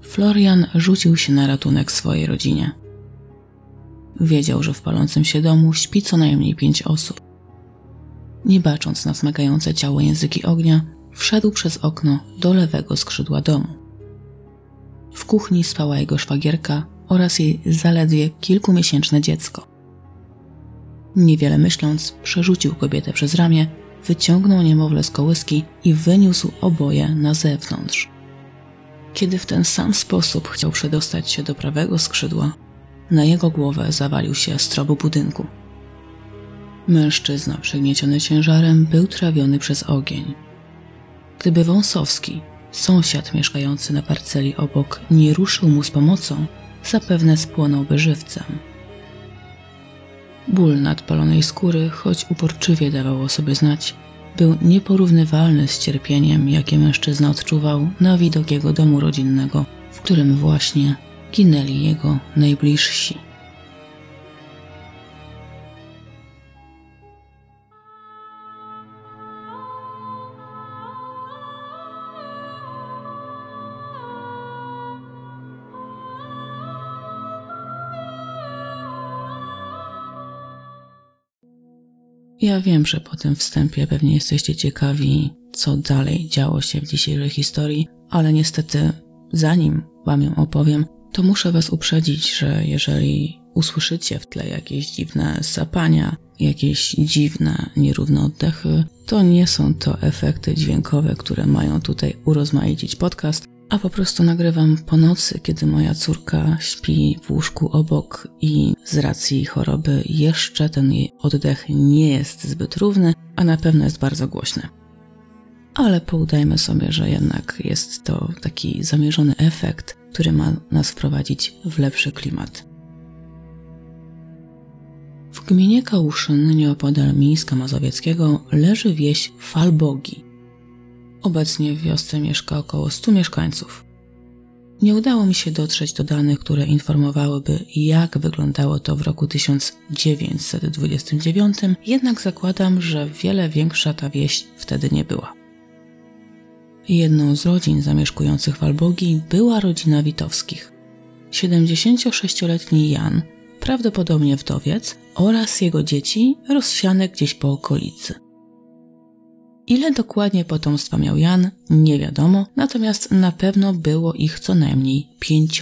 Florian rzucił się na ratunek swojej rodzinie. Wiedział, że w palącym się domu śpi co najmniej 5 osób. Nie bacząc na smagające ciało języki ognia, wszedł przez okno do lewego skrzydła domu. W kuchni spała jego szwagierka oraz jej zaledwie kilkumiesięczne dziecko. Niewiele myśląc, przerzucił kobietę przez ramię, wyciągnął niemowlę z kołyski i wyniósł oboje na zewnątrz. Kiedy w ten sam sposób chciał przedostać się do prawego skrzydła, na jego głowę zawalił się strop budynku. Mężczyzna przygnieciony ciężarem był trawiony przez ogień. Gdyby Wąsowski, sąsiad mieszkający na parceli obok, nie ruszył mu z pomocą, zapewne spłonąłby żywcem. Ból nadpalonej skóry, choć uporczywie dawał o sobie znać, był nieporównywalny z cierpieniem, jakie mężczyzna odczuwał na widok jego domu rodzinnego, w którym właśnie ginęli jego najbliżsi. Ja wiem, że po tym wstępie pewnie jesteście ciekawi, co dalej działo się w dzisiejszej historii, ale niestety zanim wam ją opowiem, to muszę was uprzedzić, że jeżeli usłyszycie w tle jakieś dziwne sapania, jakieś dziwne, nierówne oddechy, to nie są to efekty dźwiękowe, które mają tutaj urozmaicić podcast, a po prostu nagrywam po nocy, kiedy moja córka śpi w łóżku obok i z racji choroby jeszcze ten jej oddech nie jest zbyt równy, a na pewno jest bardzo głośny. Ale poudajmy sobie, że jednak jest to taki zamierzony efekt, który ma nas wprowadzić w lepszy klimat. W gminie Kałuszyn, nieopodal Mińska Mazowieckiego, leży wieś Falbogi. Obecnie w wiosce mieszka około 100 mieszkańców. Nie udało mi się dotrzeć do danych, które informowałyby, jak wyglądało to w roku 1929, jednak zakładam, że wiele większa ta wieś wtedy nie była. Jedną z rodzin zamieszkujących Falbogi była rodzina Witowskich. 76-letni Jan, prawdopodobnie wdowiec, oraz jego dzieci rozsiane gdzieś po okolicy. Ile dokładnie potomstwa miał Jan, nie wiadomo, natomiast na pewno było ich co najmniej 5.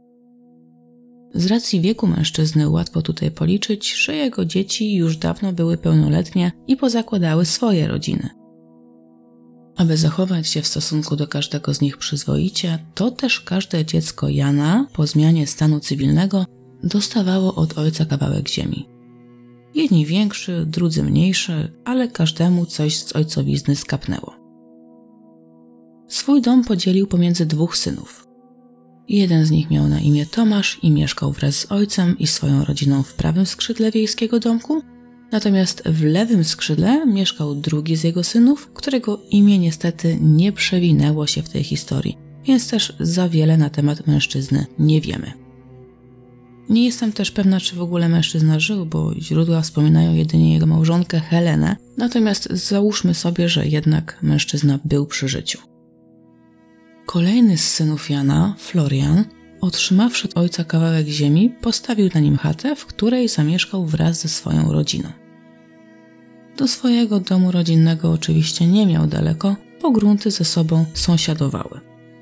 Z racji wieku mężczyzny łatwo tutaj policzyć, że jego dzieci już dawno były pełnoletnie i pozakładały swoje rodziny. Aby zachować się w stosunku do każdego z nich przyzwoicie, to też każde dziecko Jana po zmianie stanu cywilnego dostawało od ojca kawałek ziemi. Jedni większy, drudzy mniejszy, ale każdemu coś z ojcowizny skapnęło. Swój dom podzielił pomiędzy 2 synów. Jeden z nich miał na imię Tomasz i mieszkał wraz z ojcem i swoją rodziną w prawym skrzydle wiejskiego domku, natomiast w lewym skrzydle mieszkał drugi z jego synów, którego imię niestety nie przewinęło się w tej historii, więc też za wiele na temat mężczyzny nie wiemy. Nie jestem też pewna, czy w ogóle mężczyzna żył, bo źródła wspominają jedynie jego małżonkę Helenę, natomiast załóżmy sobie, że jednak mężczyzna był przy życiu. Kolejny z synów Jana, Florian, otrzymawszy od ojca kawałek ziemi, postawił na nim chatę, w której zamieszkał wraz ze swoją rodziną. Do swojego domu rodzinnego oczywiście nie miał daleko, bo grunty ze sobą sąsiadowały.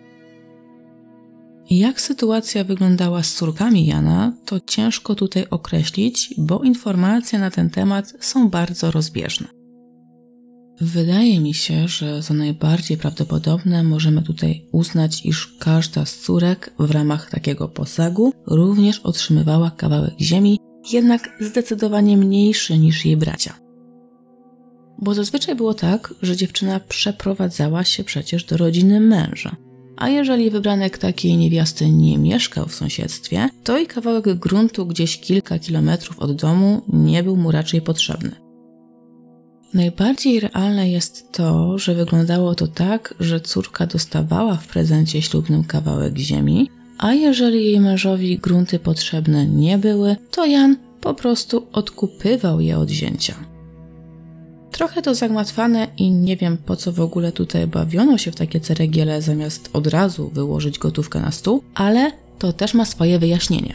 Jak sytuacja wyglądała z córkami Jana, to ciężko tutaj określić, bo informacje na ten temat są bardzo rozbieżne. Wydaje mi się, że za najbardziej prawdopodobne możemy tutaj uznać, iż każda z córek w ramach takiego posagu również otrzymywała kawałek ziemi, jednak zdecydowanie mniejszy niż jej bracia. Bo zazwyczaj było tak, że dziewczyna przeprowadzała się przecież do rodziny męża. A jeżeli wybranek takiej niewiasty nie mieszkał w sąsiedztwie, to i kawałek gruntu gdzieś kilka kilometrów od domu nie był mu raczej potrzebny. Najbardziej realne jest to, że wyglądało to tak, że córka dostawała w prezencie ślubnym kawałek ziemi, a jeżeli jej mężowi grunty potrzebne nie były, to Jan po prostu odkupywał je od zięcia. Trochę to zagmatwane i nie wiem, po co w ogóle tutaj bawiono się w takie ceregiele, zamiast od razu wyłożyć gotówkę na stół, ale to też ma swoje wyjaśnienie.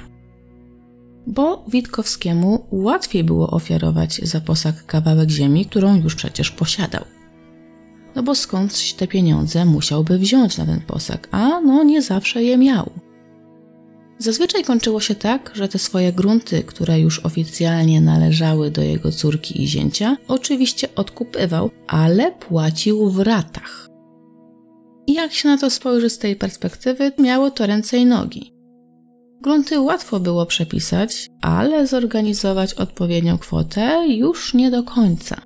Bo Witkowskiemu łatwiej było ofiarować za posag kawałek ziemi, którą już przecież posiadał. No bo skądś te pieniądze musiałby wziąć na ten posag, a nie zawsze je miał. Zazwyczaj kończyło się tak, że te swoje grunty, które już oficjalnie należały do jego córki i zięcia, oczywiście odkupywał, ale płacił w ratach. I jak się na to spojrzy z tej perspektywy, miało to ręce i nogi. Grunty łatwo było przepisać, ale zorganizować odpowiednią kwotę już nie do końca.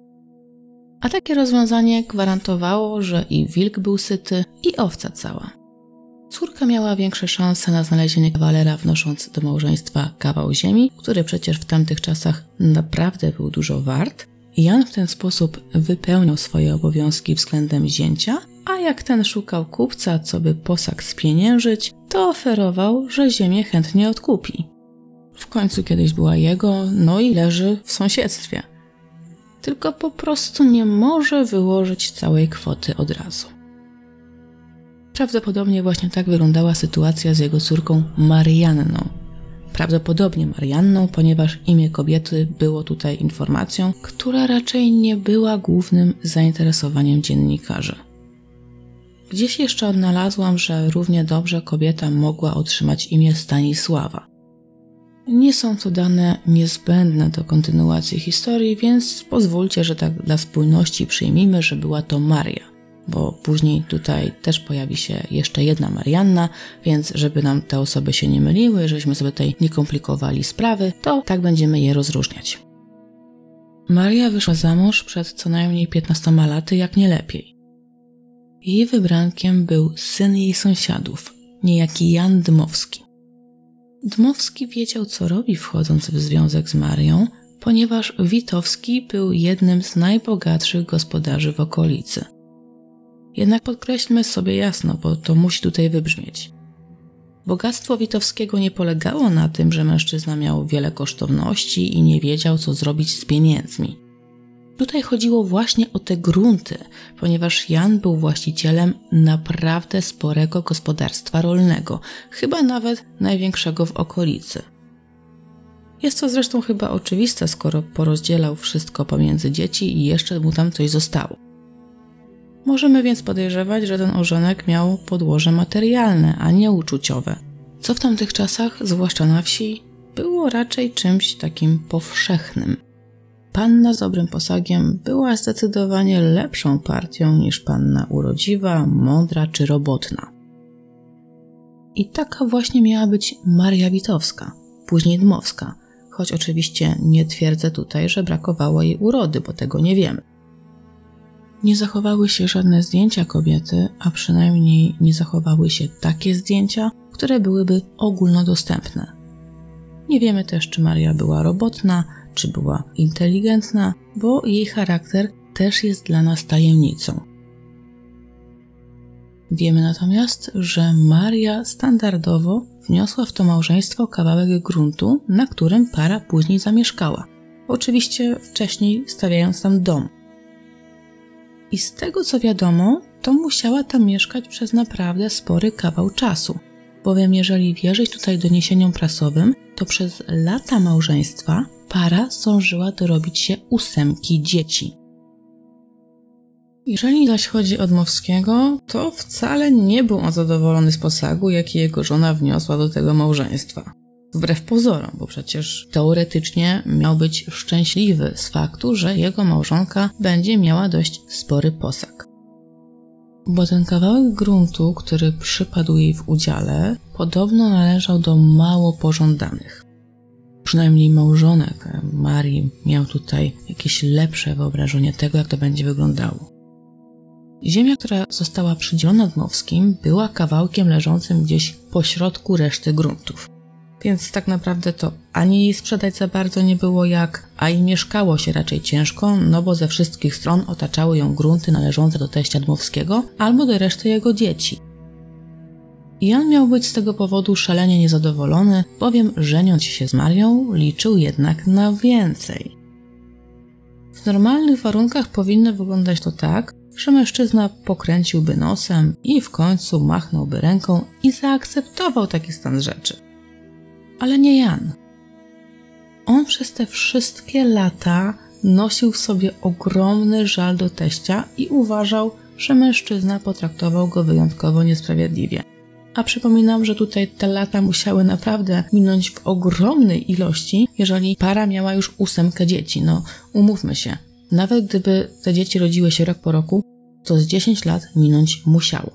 A takie rozwiązanie gwarantowało, że i wilk był syty, i owca cała. Córka miała większe szanse na znalezienie kawalera, wnosząc do małżeństwa kawał ziemi, który przecież w tamtych czasach naprawdę był dużo wart. Jan w ten sposób wypełniał swoje obowiązki względem zięcia, a jak ten szukał kupca, co by posag spieniężyć, to oferował, że ziemię chętnie odkupi. W końcu kiedyś była jego, i leży w sąsiedztwie. Tylko po prostu nie może wyłożyć całej kwoty od razu. Prawdopodobnie właśnie tak wyglądała sytuacja z jego córką Marianną. Prawdopodobnie Marianną, ponieważ imię kobiety było tutaj informacją, która raczej nie była głównym zainteresowaniem dziennikarzy. Gdzieś jeszcze odnalazłam, że równie dobrze kobieta mogła otrzymać imię Stanisława. Nie są to dane niezbędne do kontynuacji historii, więc pozwólcie, że tak dla spójności przyjmijmy, że była to Maria. Bo później tutaj też pojawi się jeszcze jedna Marianna, więc żeby nam te osoby się nie myliły, żebyśmy sobie tutaj nie komplikowali sprawy, to tak będziemy je rozróżniać. Maria wyszła za mąż przed co najmniej 15 laty, jak nie lepiej. Jej wybrankiem był syn jej sąsiadów, niejaki Jan Dmowski. Dmowski wiedział, co robi, wchodząc w związek z Marią, ponieważ Witowski był jednym z najbogatszych gospodarzy w okolicy. Jednak podkreślmy sobie jasno, bo to musi tutaj wybrzmieć. Bogactwo Witowskiego nie polegało na tym, że mężczyzna miał wiele kosztowności i nie wiedział, co zrobić z pieniędzmi. Tutaj chodziło właśnie o te grunty, ponieważ Jan był właścicielem naprawdę sporego gospodarstwa rolnego, chyba nawet największego w okolicy. Jest to zresztą chyba oczywiste, skoro porozdzielał wszystko pomiędzy dzieci i jeszcze mu tam coś zostało. Możemy więc podejrzewać, że ten ożenek miał podłoże materialne, a nie uczuciowe, co w tamtych czasach, zwłaszcza na wsi, było raczej czymś takim powszechnym. Panna z dobrym posagiem była zdecydowanie lepszą partią niż panna urodziwa, mądra czy robotna. I taka właśnie miała być Maria Witowska, później Dmowska, choć oczywiście nie twierdzę tutaj, że brakowało jej urody, bo tego nie wiemy. Nie zachowały się żadne zdjęcia kobiety, a przynajmniej nie zachowały się takie zdjęcia, które byłyby ogólnodostępne. Nie wiemy też, czy Maria była robotna, czy była inteligentna, bo jej charakter też jest dla nas tajemnicą. Wiemy natomiast, że Maria standardowo wniosła w to małżeństwo kawałek gruntu, na którym para później zamieszkała. Oczywiście wcześniej stawiając tam dom. I z tego co wiadomo, to musiała tam mieszkać przez naprawdę spory kawał czasu, bowiem jeżeli wierzyć tutaj doniesieniom prasowym, to przez lata małżeństwa para zdążyła dorobić się 8 dzieci. Jeżeli zaś chodzi o Dmowskiego, to wcale nie był on zadowolony z posagu, jaki jego żona wniosła do tego małżeństwa. Wbrew pozorom, bo przecież teoretycznie miał być szczęśliwy z faktu, że jego małżonka będzie miała dość spory posag. Bo ten kawałek gruntu, który przypadł jej w udziale, podobno należał do mało pożądanych. Przynajmniej małżonek Marii miał tutaj jakieś lepsze wyobrażenie tego, jak to będzie wyglądało. Ziemia, która została przydzielona Dmowskim, była kawałkiem leżącym gdzieś pośrodku reszty gruntów. Więc tak naprawdę to ani jej sprzedać za bardzo nie było jak, a i mieszkało się raczej ciężko, no bo ze wszystkich stron otaczały ją grunty należące do teścia Dmowskiego albo do reszty jego dzieci. Jan miał być z tego powodu szalenie niezadowolony, bowiem żeniąc się z Marią liczył jednak na więcej. W normalnych warunkach powinno wyglądać to tak, że mężczyzna pokręciłby nosem i w końcu machnąłby ręką i zaakceptował taki stan rzeczy. Ale nie Jan. On przez te wszystkie lata nosił w sobie ogromny żal do teścia i uważał, że mężczyzna potraktował go wyjątkowo niesprawiedliwie. A przypominam, że tutaj te lata musiały naprawdę minąć w ogromnej ilości, jeżeli para miała już 8 dzieci. No, umówmy się, nawet gdyby te dzieci rodziły się rok po roku, to z 10 lat minąć musiało.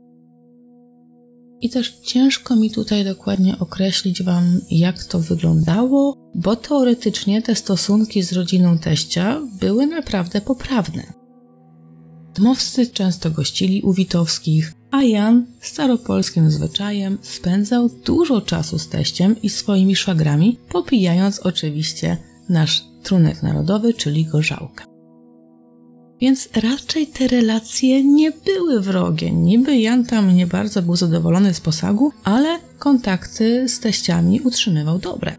I też ciężko mi tutaj dokładnie określić Wam, jak to wyglądało, bo teoretycznie te stosunki z rodziną teścia były naprawdę poprawne. Dmowscy często gościli u Witowskich, a Jan staropolskim zwyczajem spędzał dużo czasu z teściem i swoimi szwagrami, popijając oczywiście nasz trunek narodowy, czyli gorzałkę. Więc raczej te relacje nie były wrogie. Niby Jan tam nie bardzo był zadowolony z posagu, ale kontakty z teściami utrzymywał dobre.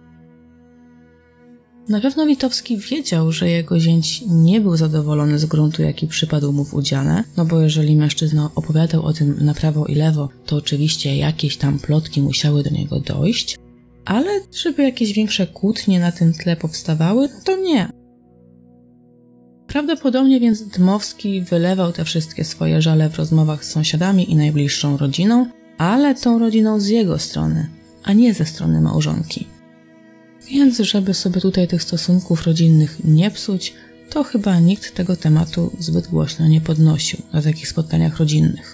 Na pewno Witowski wiedział, że jego zięć nie był zadowolony z gruntu, jaki przypadł mu w udziale, no bo jeżeli mężczyzna opowiadał o tym na prawo i lewo, to oczywiście jakieś tam plotki musiały do niego dojść, ale żeby jakieś większe kłótnie na tym tle powstawały, to nie. Prawdopodobnie więc Dmowski wylewał te wszystkie swoje żale w rozmowach z sąsiadami i najbliższą rodziną, ale tą rodziną z jego strony, a nie ze strony małżonki. Więc żeby sobie tutaj tych stosunków rodzinnych nie psuć, to chyba nikt tego tematu zbyt głośno nie podnosił na takich spotkaniach rodzinnych.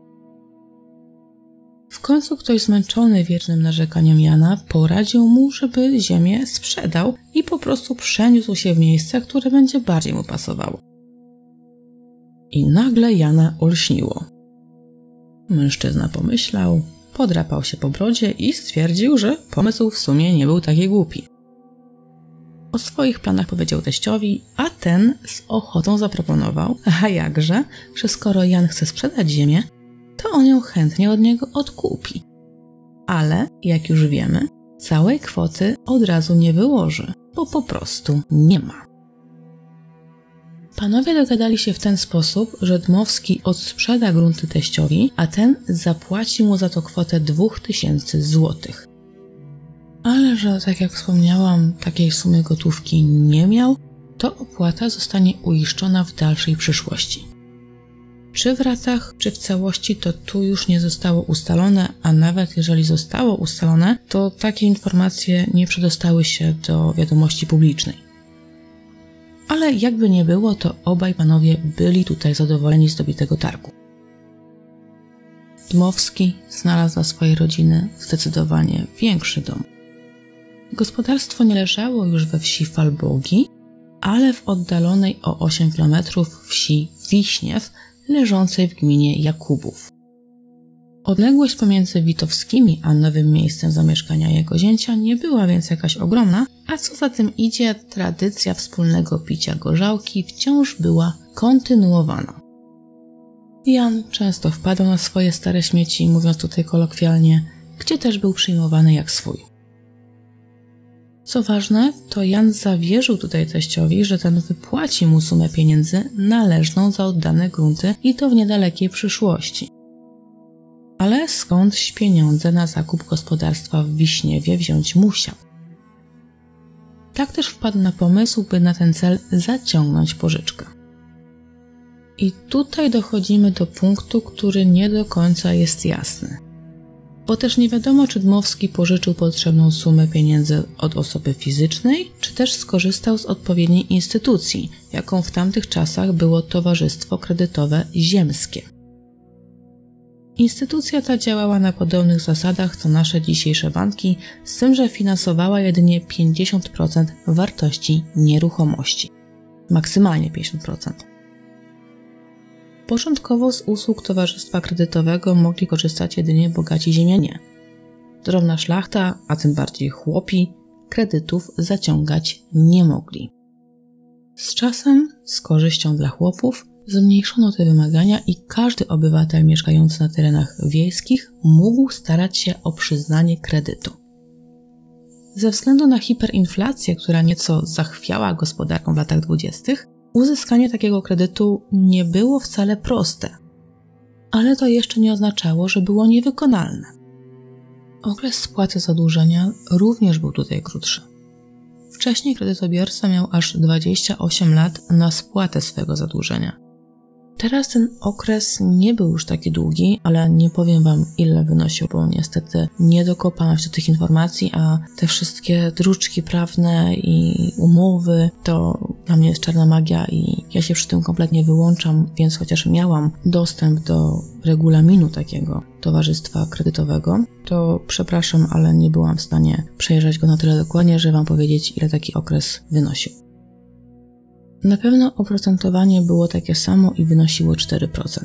W końcu ktoś zmęczony wiecznym narzekaniem Jana poradził mu, żeby ziemię sprzedał i po prostu przeniósł się w miejsce, które będzie bardziej mu pasowało. I nagle Jana olśniło. Mężczyzna pomyślał, podrapał się po brodzie i stwierdził, że pomysł w sumie nie był taki głupi. O swoich planach powiedział teściowi, a ten z ochotą zaproponował, a jakże, że skoro Jan chce sprzedać ziemię, to on ją chętnie od niego odkupi. Ale, jak już wiemy, całej kwoty od razu nie wyłoży, bo po prostu nie ma. Panowie dogadali się w ten sposób, że Dmowski odsprzeda grunty teściowi, a ten zapłaci mu za to kwotę 2000 złotych. Ale że, tak jak wspomniałam, takiej sumy gotówki nie miał, to opłata zostanie uiszczona w dalszej przyszłości. Czy w ratach, czy w całości, to tu już nie zostało ustalone, a nawet jeżeli zostało ustalone, to takie informacje nie przedostały się do wiadomości publicznej. Ale jakby nie było, to obaj panowie byli tutaj zadowoleni z dobitego targu. Dmowski znalazł dla swojej rodziny zdecydowanie większy dom. Gospodarstwo nie leżało już we wsi Falbogi, ale w oddalonej o 8 km wsi Wiśniew, leżącej w gminie Jakubów. Odległość pomiędzy Witowskimi a nowym miejscem zamieszkania jego zięcia nie była więc jakaś ogromna, a co za tym idzie, tradycja wspólnego picia gorzałki wciąż była kontynuowana. Jan często wpadał na swoje stare śmieci, mówiąc tutaj kolokwialnie, gdzie też był przyjmowany jak swój. Co ważne, to Jan zawierzył tutaj teściowi, że ten wypłaci mu sumę pieniędzy należną za oddane grunty i to w niedalekiej przyszłości. Ale skądś pieniądze na zakup gospodarstwa w Wiśniewie wziąć musiał. Tak też wpadł na pomysł, by na ten cel zaciągnąć pożyczkę. I tutaj dochodzimy do punktu, który nie do końca jest jasny. Bo też nie wiadomo, czy Dmowski pożyczył potrzebną sumę pieniędzy od osoby fizycznej, czy też skorzystał z odpowiedniej instytucji, jaką w tamtych czasach było Towarzystwo Kredytowe Ziemskie. Instytucja ta działała na podobnych zasadach co nasze dzisiejsze banki, z tym, że finansowała jedynie 50% wartości nieruchomości. Maksymalnie 50%. Początkowo z usług towarzystwa kredytowego mogli korzystać jedynie bogaci ziemianie. Drobna szlachta, a tym bardziej chłopi, kredytów zaciągać nie mogli. Z czasem, z korzyścią dla chłopów, zmniejszono te wymagania i każdy obywatel mieszkający na terenach wiejskich mógł starać się o przyznanie kredytu. Ze względu na hiperinflację, która nieco zachwiała gospodarką w latach 20., uzyskanie takiego kredytu nie było wcale proste. Ale to jeszcze nie oznaczało, że było niewykonalne. Okres spłaty zadłużenia również był tutaj krótszy. Wcześniej kredytobiorca miał aż 28 lat na spłatę swego zadłużenia. Teraz ten okres nie był już taki długi, ale nie powiem Wam, ile wynosił, bo niestety nie dokopałam się do tych informacji, a te wszystkie druczki prawne i umowy to dla mnie jest czarna magia i ja się przy tym kompletnie wyłączam, więc chociaż miałam dostęp do regulaminu takiego towarzystwa kredytowego, to przepraszam, ale nie byłam w stanie przejrzeć go na tyle dokładnie, żeby Wam powiedzieć, ile taki okres wynosił. Na pewno oprocentowanie było takie samo i wynosiło 4%.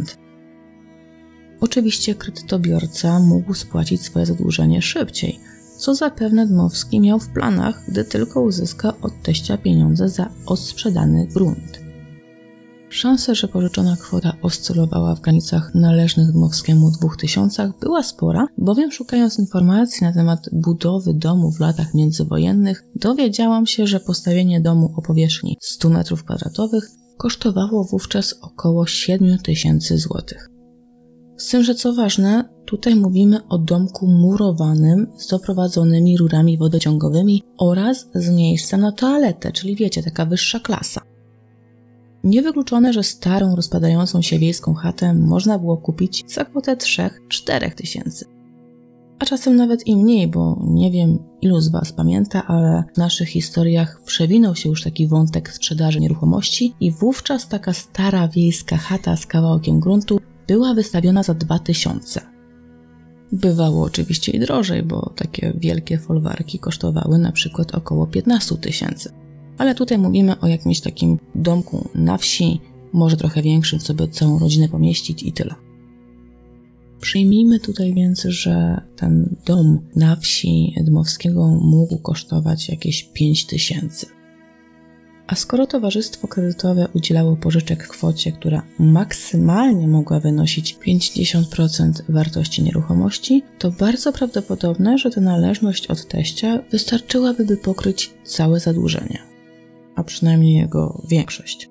Oczywiście kredytobiorca mógł spłacić swoje zadłużenie szybciej, co zapewne Dmowski miał w planach, gdy tylko uzyska od teścia pieniądze za odsprzedany grunt. Szansa, że pożyczona kwota oscylowała w granicach należnych Dmowskiemu 2000 była spora, bowiem szukając informacji na temat budowy domu w latach międzywojennych, dowiedziałam się, że postawienie domu o powierzchni 100 m2 kosztowało wówczas około 7000 zł. Z tym, że co ważne, tutaj mówimy o domku murowanym z doprowadzonymi rurami wodociągowymi oraz z miejsca na toaletę, czyli wiecie, taka wyższa klasa. Niewykluczone, że starą, rozpadającą się wiejską chatę można było kupić za kwotę 3-4 tysięcy. A czasem nawet i mniej, bo nie wiem, ilu z Was pamięta, ale w naszych historiach przewinął się już taki wątek sprzedaży nieruchomości i wówczas taka stara wiejska chata z kawałkiem gruntu była wystawiona za 2000. Bywało oczywiście i drożej, bo takie wielkie folwarki kosztowały na przykład około 15 tysięcy. Ale tutaj mówimy o jakimś takim domku na wsi, może trochę większym, co by całą rodzinę pomieścić i tyle. Przyjmijmy tutaj więc, że ten dom na wsi Dmowskiego mógł kosztować jakieś 5000. A skoro towarzystwo kredytowe udzielało pożyczek w kwocie, która maksymalnie mogła wynosić 50% wartości nieruchomości, to bardzo prawdopodobne, że ta należność od teścia wystarczyłaby, by pokryć całe zadłużenie, a przynajmniej jego większość.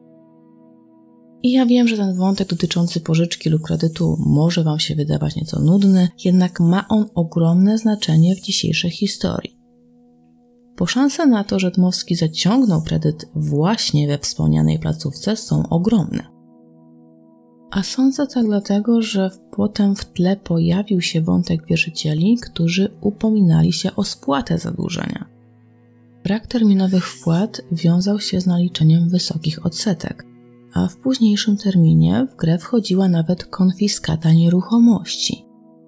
I ja wiem, że ten wątek dotyczący pożyczki lub kredytu może Wam się wydawać nieco nudny, jednak ma on ogromne znaczenie w dzisiejszej historii. Bo szanse na to, że Dmowski zaciągnął kredyt właśnie we wspomnianej placówce są ogromne. A sądzę tak dlatego, że potem w tle pojawił się wątek wierzycieli, którzy upominali się o spłatę zadłużenia. Brak terminowych wpłat wiązał się z naliczeniem wysokich odsetek, a w późniejszym terminie w grę wchodziła nawet konfiskata nieruchomości.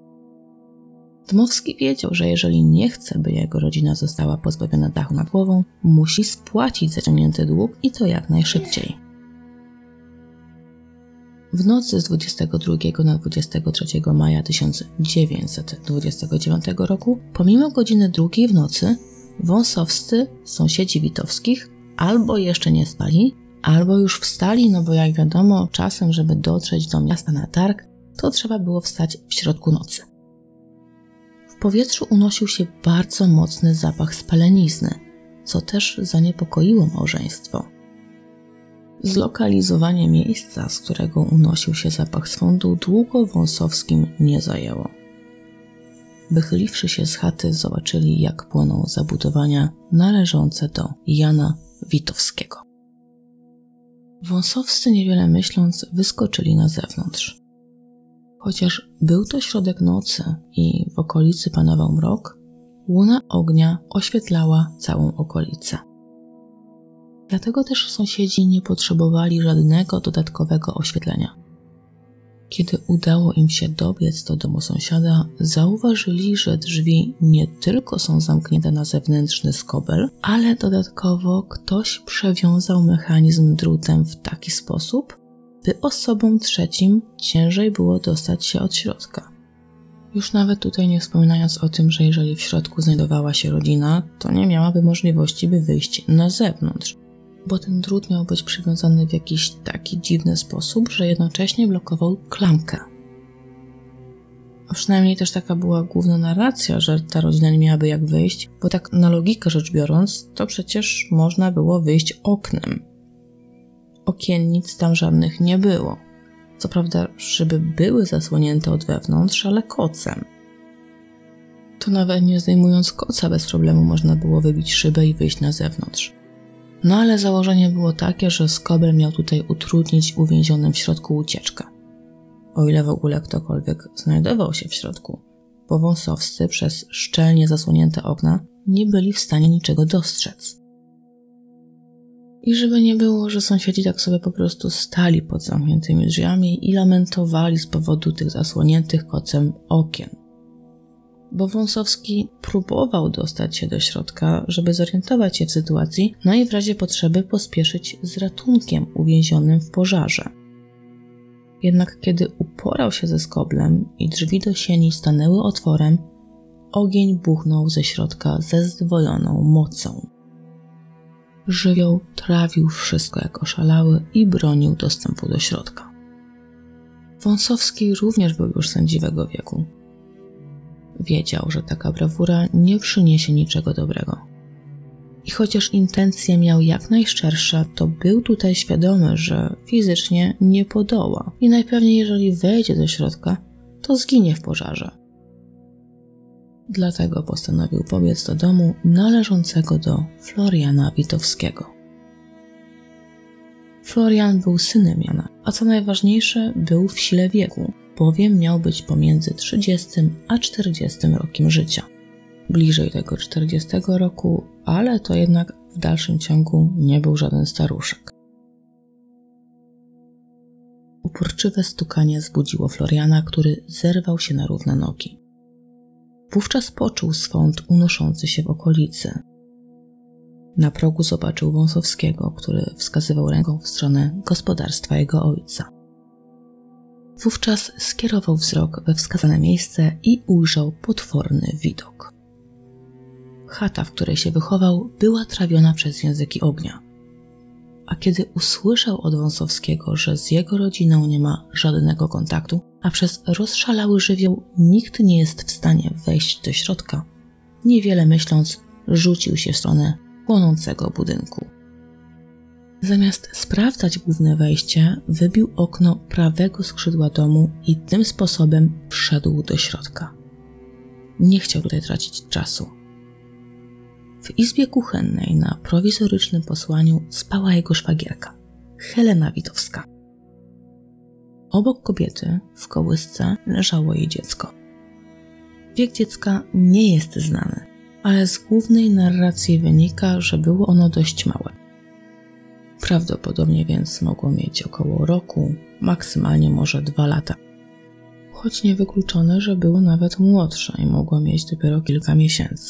Dmowski wiedział, że jeżeli nie chce, by jego rodzina została pozbawiona dachu nad głową, musi spłacić zaciągnięty dług i to jak najszybciej. W nocy z 22 na 23 maja 1929 roku, pomimo godziny 2 w nocy, wąsowscy sąsiedzi Witowskich albo jeszcze nie spali, albo już wstali, no bo jak wiadomo, czasem, żeby dotrzeć do miasta na targ, to trzeba było wstać w środku nocy. W powietrzu unosił się bardzo mocny zapach spalenizny, co też zaniepokoiło małżeństwo. Zlokalizowanie miejsca, z którego unosił się zapach sądu, długo Wąsowskim nie zajęło. Wychyliwszy się z chaty, zobaczyli, jak płoną zabudowania należące do Jana Witowskiego. Wąsowscy, niewiele myśląc, wyskoczyli na zewnątrz. Chociaż był to środek nocy i w okolicy panował mrok, łuna ognia oświetlała całą okolicę. Dlatego też sąsiedzi nie potrzebowali żadnego dodatkowego oświetlenia. Kiedy udało im się dobiec do domu sąsiada, zauważyli, że drzwi nie tylko są zamknięte na zewnętrzny skobel, ale dodatkowo ktoś przewiązał mechanizm drutem w taki sposób, by osobom trzecim ciężej było dostać się od środka. Już nawet tutaj nie wspominając o tym, że jeżeli w środku znajdowała się rodzina, to nie miałaby możliwości, by wyjść na zewnątrz, bo ten drut miał być przywiązany w jakiś taki dziwny sposób, że jednocześnie blokował klamkę. A przynajmniej też taka była główna narracja, że ta rodzina nie miałaby jak wyjść, bo tak na logikę rzecz biorąc, to przecież można było wyjść oknem. Okiennic tam żadnych nie było. Co prawda szyby były zasłonięte od wewnątrz, ale kocem. To nawet nie zdejmując koca bez problemu można było wybić szybę i wyjść na zewnątrz. No ale założenie było takie, że Skobel miał tutaj utrudnić uwięzionym w środku ucieczkę. O ile w ogóle ktokolwiek znajdował się w środku, bo Wąsowscy przez szczelnie zasłonięte okna nie byli w stanie niczego dostrzec. I żeby nie było, że sąsiedzi tak sobie po prostu stali pod zamkniętymi drzwiami i lamentowali z powodu tych zasłoniętych kocem okien. Bo Wąsowski próbował dostać się do środka, żeby zorientować się w sytuacji, no i w razie potrzeby pospieszyć z ratunkiem uwięzionym w pożarze. Jednak kiedy uporał się ze Skoblem i drzwi do sieni stanęły otworem, ogień buchnął ze środka ze zdwojoną mocą. Żywioł trawił wszystko jak oszalały i bronił dostępu do środka. Wąsowski również był już sędziwego wieku. Wiedział, że taka brawura nie przyniesie niczego dobrego. I chociaż intencje miał jak najszczersze, to był tutaj świadomy, że fizycznie nie podoła i najpewniej jeżeli wejdzie do środka, to zginie w pożarze. Dlatego postanowił pobiec do domu należącego do Floriana Witowskiego. Florian był synem Jana, a co najważniejsze był w sile wieku, bowiem miał być pomiędzy 30 a 40 rokiem życia. Bliżej tego 40 roku, ale to jednak w dalszym ciągu nie był żaden staruszek. Uporczywe stukanie zbudziło Floriana, który zerwał się na równe nogi. Wówczas poczuł swąd unoszący się w okolicy. Na progu zobaczył Wąsowskiego, który wskazywał ręką w stronę gospodarstwa jego ojca. Wówczas skierował wzrok we wskazane miejsce i ujrzał potworny widok. Chata, w której się wychował, była trawiona przez języki ognia. A kiedy usłyszał od Wąsowskiego, że z jego rodziną nie ma żadnego kontaktu, a przez rozszalały żywioł nikt nie jest w stanie wejść do środka, niewiele myśląc, rzucił się w stronę płonącego budynku. Zamiast sprawdzać główne wejście, wybił okno prawego skrzydła domu i tym sposobem wszedł do środka. Nie chciał tutaj tracić czasu. W izbie kuchennej na prowizorycznym posłaniu spała jego szwagierka, Helena Witowska. Obok kobiety, w kołysce, leżało jej dziecko. Wiek dziecka nie jest znany, ale z głównej narracji wynika, że było ono dość małe. Prawdopodobnie więc mogło mieć około roku, maksymalnie może 2 lata. Choć niewykluczone, że było nawet młodsze i mogło mieć dopiero kilka miesięcy.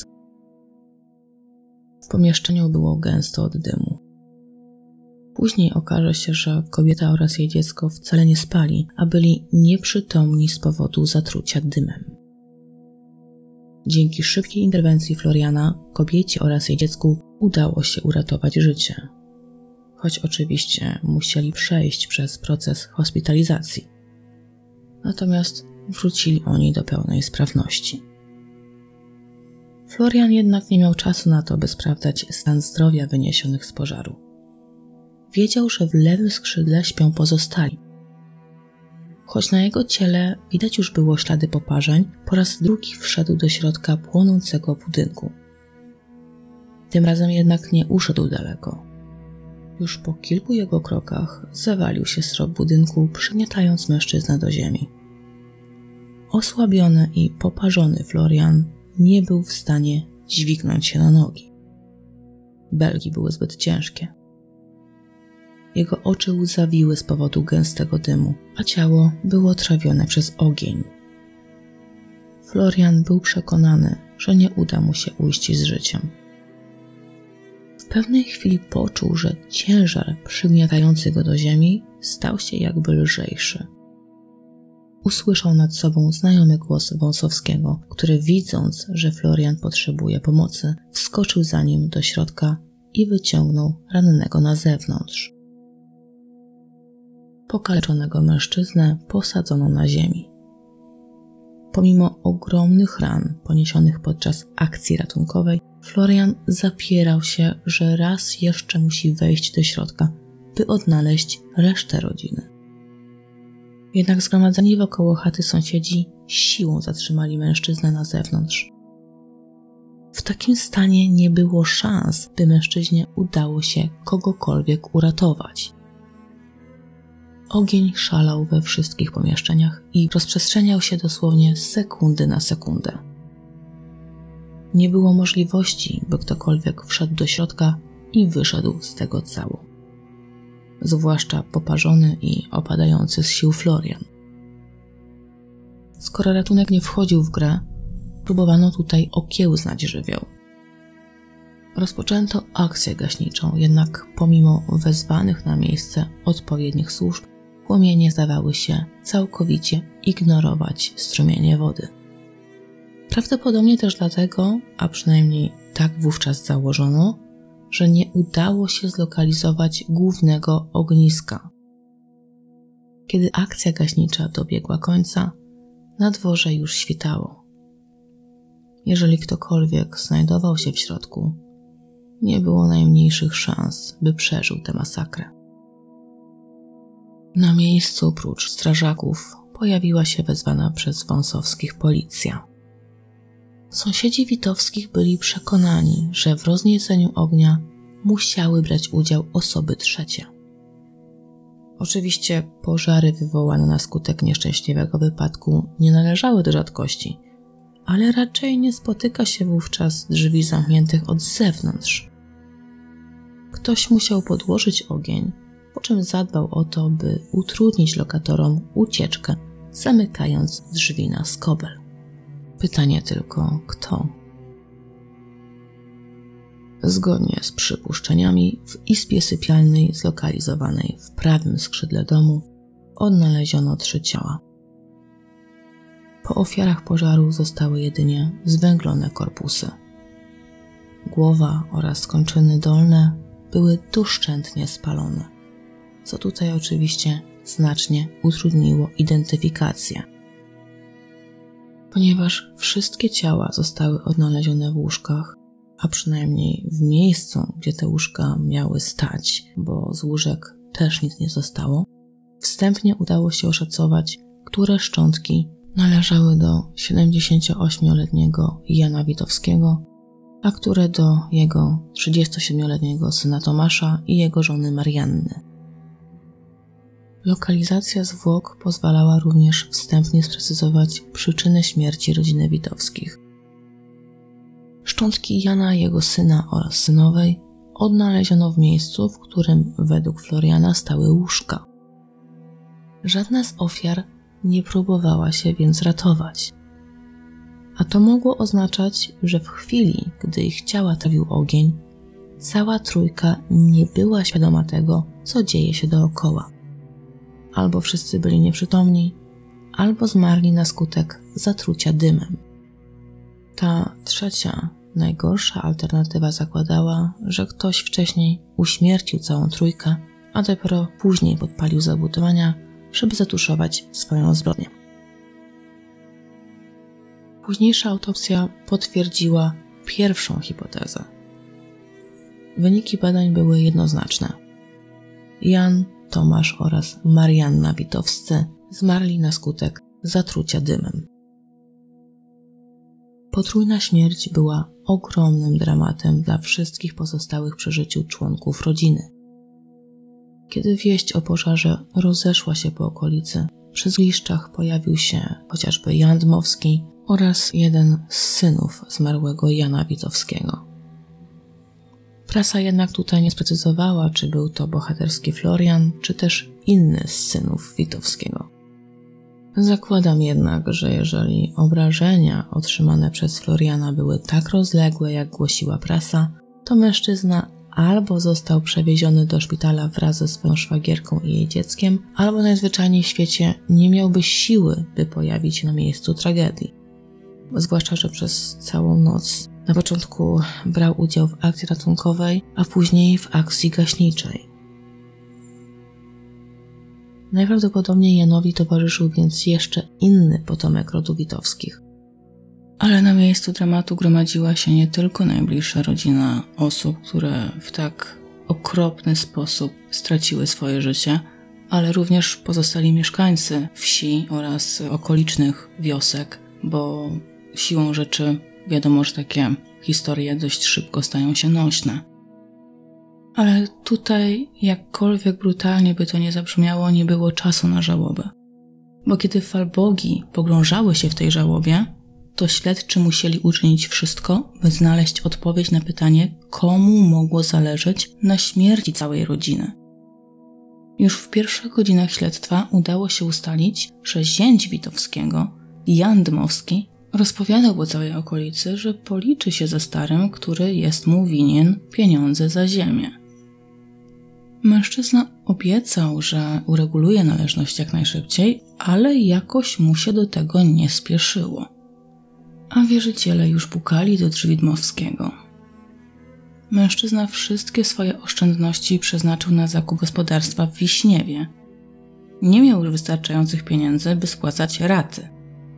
W pomieszczeniu było gęsto od dymu. Później okaże się, że kobieta oraz jej dziecko wcale nie spali, a byli nieprzytomni z powodu zatrucia dymem. Dzięki szybkiej interwencji Floriana, kobiecie oraz jej dziecku udało się uratować życie. Choć oczywiście musieli przejść przez proces hospitalizacji. Natomiast wrócili oni do pełnej sprawności. Florian jednak nie miał czasu na to, by sprawdzać stan zdrowia wyniesionych z pożaru. Wiedział, że w lewym skrzydle śpią pozostali. Choć na jego ciele widać już było ślady poparzeń, po raz drugi wszedł do środka płonącego budynku. Tym razem jednak nie uszedł daleko. Już po kilku jego krokach zawalił się strop budynku, przygniatając mężczyznę do ziemi. Osłabiony i poparzony Florian nie był w stanie dźwignąć się na nogi. Belki były zbyt ciężkie. Jego oczy łzawiły z powodu gęstego dymu, a ciało było trawione przez ogień. Florian był przekonany, że nie uda mu się ujść z życiem. W pewnej chwili poczuł, że ciężar przygniatający go do ziemi stał się jakby lżejszy. Usłyszał nad sobą znajomy głos Wąsowskiego, który widząc, że Florian potrzebuje pomocy, wskoczył za nim do środka i wyciągnął rannego na zewnątrz. Pokaleczonego mężczyznę posadzono na ziemi. Pomimo ogromnych ran poniesionych podczas akcji ratunkowej, Florian zapierał się, że raz jeszcze musi wejść do środka, by odnaleźć resztę rodziny. Jednak zgromadzeni wokoło chaty sąsiedzi siłą zatrzymali mężczyznę na zewnątrz. W takim stanie nie było szans, by mężczyźnie udało się kogokolwiek uratować. Ogień szalał we wszystkich pomieszczeniach i rozprzestrzeniał się dosłownie z sekundy na sekundę. Nie było możliwości, by ktokolwiek wszedł do środka i wyszedł z tego cało. Zwłaszcza poparzony i opadający z sił Florian. Skoro ratunek nie wchodził w grę, próbowano tutaj okiełznać żywioł. Rozpoczęto akcję gaśniczą, jednak pomimo wezwanych na miejsce odpowiednich służb, płomienie zdawały się całkowicie ignorować strumienie wody. Prawdopodobnie też dlatego, a przynajmniej tak wówczas założono, że nie udało się zlokalizować głównego ogniska. Kiedy akcja gaśnicza dobiegła końca, na dworze już świtało. Jeżeli ktokolwiek znajdował się w środku, nie było najmniejszych szans, by przeżył tę masakrę. Na miejscu oprócz strażaków pojawiła się wezwana przez Wąsowskich policja. Sąsiedzi Witowskich byli przekonani, że w roznieceniu ognia musiały brać udział osoby trzecie. Oczywiście pożary wywołane na skutek nieszczęśliwego wypadku nie należały do rzadkości, ale raczej nie spotyka się wówczas drzwi zamkniętych od zewnątrz. Ktoś musiał podłożyć ogień, po czym zadbał o to, by utrudnić lokatorom ucieczkę, zamykając drzwi na skobel. Pytanie tylko, kto? Zgodnie z przypuszczeniami, w izbie sypialnej zlokalizowanej w prawym skrzydle domu odnaleziono 3 ciała. Po ofiarach pożaru zostały jedynie zwęglone korpusy. Głowa oraz kończyny dolne były doszczętnie spalone, co tutaj oczywiście znacznie utrudniło identyfikację. Ponieważ wszystkie ciała zostały odnalezione w łóżkach, a przynajmniej w miejscu, gdzie te łóżka miały stać, bo z łóżek też nic nie zostało, wstępnie udało się oszacować, które szczątki należały do 78-letniego Jana Witowskiego, a które do jego 37-letniego syna Tomasza i jego żony Marianny. Lokalizacja zwłok pozwalała również wstępnie sprecyzować przyczynę śmierci rodziny Witowskich. Szczątki Jana, jego syna oraz synowej odnaleziono w miejscu, w którym według Floriana stały łóżka. Żadna z ofiar nie próbowała się więc ratować. A to mogło oznaczać, że w chwili, gdy ich ciała trawił ogień, cała trójka nie była świadoma tego, co dzieje się dookoła. Albo wszyscy byli nieprzytomni, albo zmarli na skutek zatrucia dymem. Ta trzecia, najgorsza alternatywa zakładała, że ktoś wcześniej uśmiercił całą trójkę, a dopiero później podpalił zabudowania, żeby zatuszować swoją zbrodnię. Późniejsza autopsja potwierdziła pierwszą hipotezę. Wyniki badań były jednoznaczne. Jan, Tomasz oraz Marianna Witowscy zmarli na skutek zatrucia dymem. Potrójna śmierć była ogromnym dramatem dla wszystkich pozostałych przy życiu członków rodziny. Kiedy wieść o pożarze rozeszła się po okolicy, przy zgliszczach pojawił się chociażby Jan Dmowski oraz jeden z synów zmarłego Jana Witowskiego. Prasa jednak tutaj nie sprecyzowała, czy był to bohaterski Florian, czy też inny z synów Witowskiego. Zakładam jednak, że jeżeli obrażenia otrzymane przez Floriana były tak rozległe, jak głosiła prasa, to mężczyzna albo został przewieziony do szpitala wraz ze swoją szwagierką i jej dzieckiem, albo najzwyczajniej w świecie nie miałby siły, by pojawić się na miejscu tragedii. Zwłaszcza, że przez całą noc na początku brał udział w akcji ratunkowej, a później w akcji gaśniczej. Najprawdopodobniej Janowi towarzyszył więc jeszcze inny potomek rodu Witowskich. Ale na miejscu dramatu gromadziła się nie tylko najbliższa rodzina osób, które w tak okropny sposób straciły swoje życie, ale również pozostali mieszkańcy wsi oraz okolicznych wiosek, bo siłą rzeczy wiadomo, że takie historie dość szybko stają się nośne. Ale tutaj, jakkolwiek brutalnie by to nie zabrzmiało, nie było czasu na żałobę. Bo kiedy Falbogi pogrążały się w tej żałobie, to śledczy musieli uczynić wszystko, by znaleźć odpowiedź na pytanie, komu mogło zależeć na śmierci całej rodziny. Już w pierwszych godzinach śledztwa udało się ustalić, że zięć Witowskiego, Jan Dmowski, rozpowiadał po całej okolicy, że policzy się ze starym, który jest mu winien pieniądze za ziemię. Mężczyzna obiecał, że ureguluje należność jak najszybciej, ale jakoś mu się do tego nie spieszyło. A wierzyciele już pukali do drzwi Dmowskiego. Mężczyzna wszystkie swoje oszczędności przeznaczył na zakup gospodarstwa w Wiśniewie. Nie miał już wystarczających pieniędzy, by spłacać raty.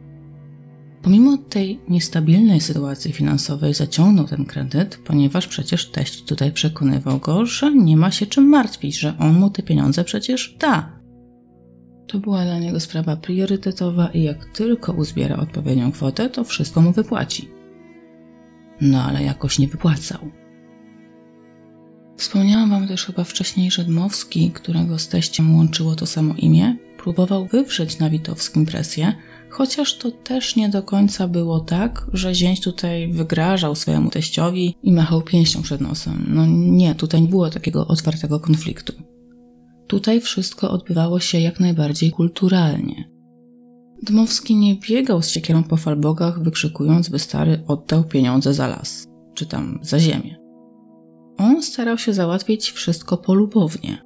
Pomimo tej niestabilnej sytuacji finansowej zaciągnął ten kredyt, ponieważ przecież teść tutaj przekonywał go, że nie ma się czym martwić, że on mu te pieniądze przecież da. To była dla niego sprawa priorytetowa i jak tylko uzbiera odpowiednią kwotę, to wszystko mu wypłaci. No ale jakoś nie wypłacał. Wspomniałam wam też chyba wcześniej, że Dmowski, którego z teściem łączyło to samo imię, próbował wywrzeć na Witowskim presję, chociaż to też nie do końca było tak, że zięć tutaj wygrażał swojemu teściowi i machał pięścią przed nosem. No nie, tutaj nie było takiego otwartego konfliktu. Tutaj wszystko odbywało się jak najbardziej kulturalnie. Dmowski nie biegał z siekierą po Falbogach, wykrzykując, by stary oddał pieniądze za las, czy tam za ziemię. On starał się załatwić wszystko polubownie.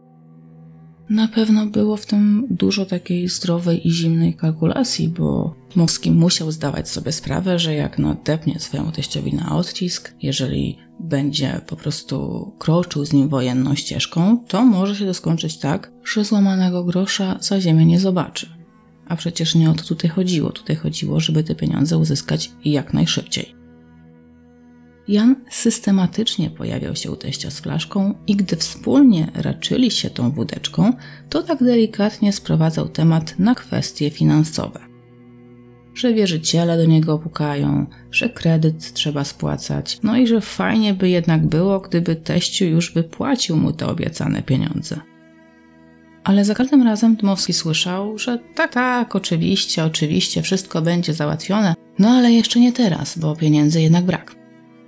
Na pewno było w tym dużo takiej zdrowej i zimnej kalkulacji, bo Dmowski musiał zdawać sobie sprawę, że jak nadepnie swojemu teściowi na odcisk, jeżeli będzie po prostu kroczył z nim wojenną ścieżką, to może się to skończyć tak, że złamanego grosza za ziemię nie zobaczy. A przecież nie o to tutaj chodziło. Tutaj chodziło, żeby te pieniądze uzyskać jak najszybciej. Jan systematycznie pojawiał się u teścia z flaszką i gdy wspólnie raczyli się tą wódeczką, to tak delikatnie sprowadzał temat na kwestie finansowe. Że wierzyciele do niego pukają, że kredyt trzeba spłacać, no i że fajnie by jednak było, gdyby teściu już wypłacił mu te obiecane pieniądze. Ale za każdym razem Dmowski słyszał, że tak, oczywiście, wszystko będzie załatwione, no ale jeszcze nie teraz, bo pieniędzy jednak brak.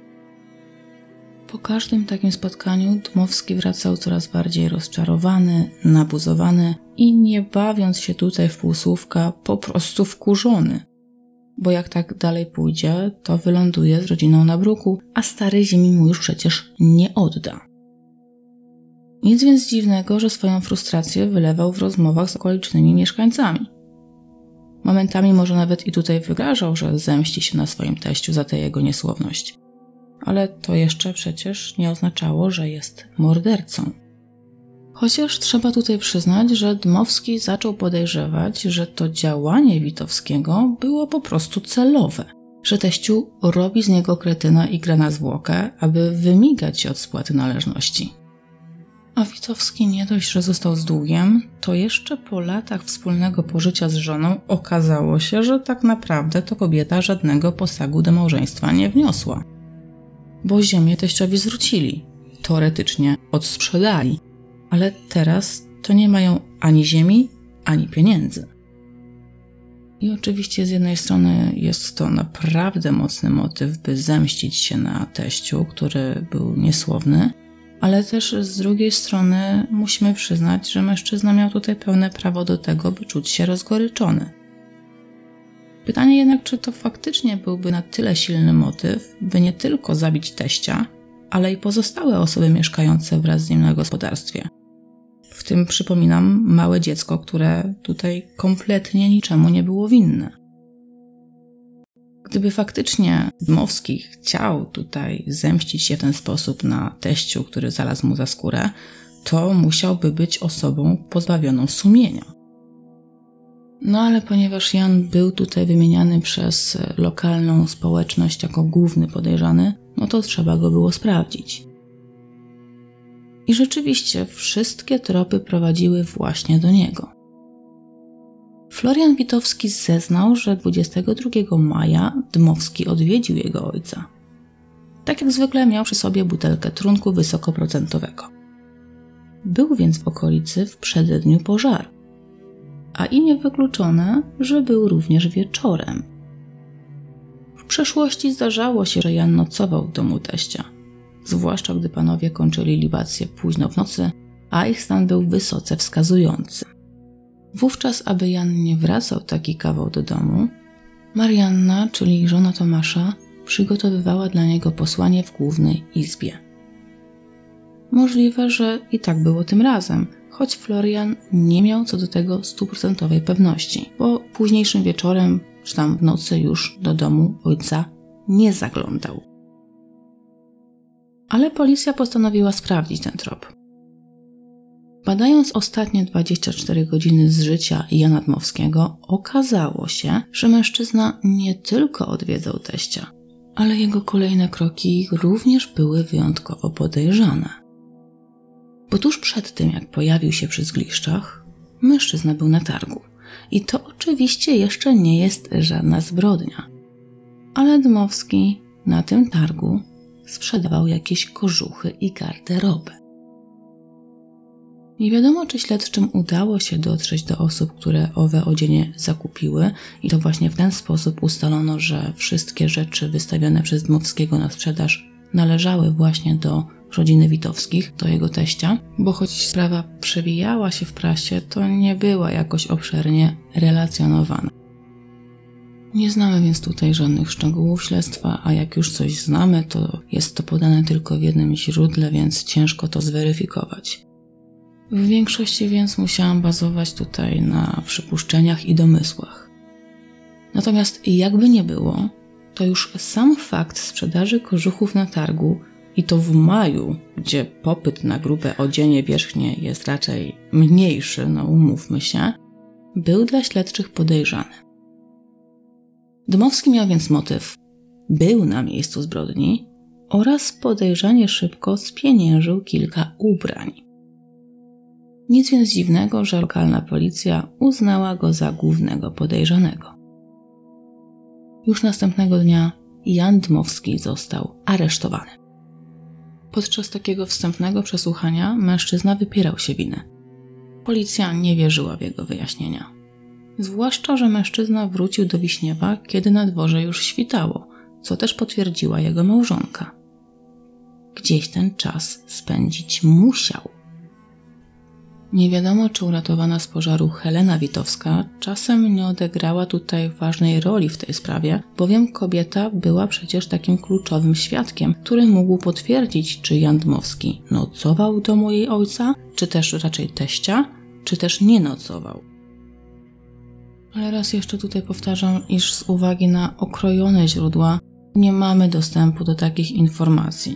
Po każdym takim spotkaniu Dmowski wracał coraz bardziej rozczarowany, nabuzowany i nie bawiąc się tutaj w półsłówka, po prostu wkurzony. Bo jak tak dalej pójdzie, to wyląduje z rodziną na bruku, a stary ziemi mu już przecież nie odda. Nic więc dziwnego, że swoją frustrację wylewał w rozmowach z okolicznymi mieszkańcami. Momentami może nawet i tutaj wygrażał, że zemści się na swoim teściu za tę jego niesłowność. Ale to jeszcze przecież nie oznaczało, że jest mordercą. Chociaż trzeba tutaj przyznać, że Dmowski zaczął podejrzewać, że to działanie Witowskiego było po prostu celowe, że teściu robi z niego kretyna i gra na zwłokę, aby wymigać się od spłaty należności. A Witowski nie dość, że został z długiem, to jeszcze po latach wspólnego pożycia z żoną okazało się, że tak naprawdę to kobieta żadnego posagu do małżeństwa nie wniosła. Bo ziemię teściowi zwrócili, teoretycznie odsprzedali, ale teraz to nie mają ani ziemi, ani pieniędzy. I oczywiście z jednej strony jest to naprawdę mocny motyw, by zemścić się na teściu, który był niesłowny, ale też z drugiej strony musimy przyznać, że mężczyzna miał tutaj pełne prawo do tego, by czuć się rozgoryczony. Pytanie jednak, czy to faktycznie byłby na tyle silny motyw, by nie tylko zabić teścia, ale i pozostałe osoby mieszkające wraz z nim na gospodarstwie. W tym przypominam małe dziecko, które tutaj kompletnie niczemu nie było winne. Gdyby faktycznie Dmowski chciał tutaj zemścić się w ten sposób na teściu, który znalazł mu za skórę, to musiałby być osobą pozbawioną sumienia. No ale ponieważ Jan był tutaj wymieniany przez lokalną społeczność jako główny podejrzany, no to trzeba go było sprawdzić. I rzeczywiście wszystkie tropy prowadziły właśnie do niego. Florian Witowski zeznał, że 22 maja Dmowski odwiedził jego ojca. Tak jak zwykle miał przy sobie butelkę trunku wysokoprocentowego. Był więc w okolicy w przededniu pożaru. A i niewykluczone, że był również wieczorem. W przeszłości zdarzało się, że Jan nocował w domu teścia, zwłaszcza gdy panowie kończyli libację późno w nocy, a ich stan był wysoce wskazujący. Wówczas, aby Jan nie wracał taki kawał do domu, Marianna, czyli żona Tomasza, przygotowywała dla niego posłanie w głównej izbie. Możliwe, że i tak było tym razem, choć Florian nie miał co do tego 100% pewności, bo późniejszym wieczorem, czy tam w nocy już do domu ojca nie zaglądał. Ale policja postanowiła sprawdzić ten trop. Badając ostatnie 24 godziny z życia Jana Dmowskiego, okazało się, że mężczyzna nie tylko odwiedzał teścia, ale jego kolejne kroki również były wyjątkowo podejrzane. Bo tuż przed tym, jak pojawił się przy Zgliszczach, mężczyzna był na targu. I to oczywiście jeszcze nie jest żadna zbrodnia. Ale Dmowski na tym targu sprzedawał jakieś kożuchy i garderobę. Nie wiadomo, czy śledczym udało się dotrzeć do osób, które owe odzienie zakupiły i to właśnie w ten sposób ustalono, że wszystkie rzeczy wystawione przez Dmowskiego na sprzedaż należały właśnie do rodziny Witowskich, do jego teścia, bo choć sprawa przewijała się w prasie, to nie była jakoś obszernie relacjonowana. Nie znamy więc tutaj żadnych szczegółów śledztwa, a jak już coś znamy, to jest to podane tylko w jednym źródle, więc ciężko to zweryfikować. W większości więc musiałam bazować tutaj na przypuszczeniach i domysłach. Natomiast jakby nie było, to już sam fakt sprzedaży kożuchów na targu i to w maju, gdzie popyt na grube odzienie wierzchnie jest raczej mniejszy, no umówmy się, był dla śledczych podejrzany. Dmowski miał więc motyw, był na miejscu zbrodni oraz podejrzanie szybko spieniężył kilka ubrań. Nic więc dziwnego, że lokalna policja uznała go za głównego podejrzanego. Już następnego dnia Jan Dmowski został aresztowany. Podczas takiego wstępnego przesłuchania mężczyzna wypierał się winy. Policja nie wierzyła w jego wyjaśnienia. Zwłaszcza, że mężczyzna wrócił do Wiśniewa, kiedy na dworze już świtało, co też potwierdziła jego małżonka. Gdzieś ten czas spędzić musiał. Nie wiadomo, czy uratowana z pożaru Helena Witowska czasem nie odegrała tutaj ważnej roli w tej sprawie, bowiem kobieta była przecież takim kluczowym świadkiem, który mógł potwierdzić, czy Jan Dmowski nocował w domu jej ojca, czy też raczej teścia, czy też nie nocował. Ale raz jeszcze tutaj powtarzam, iż z uwagi na okrojone źródła nie mamy dostępu do takich informacji.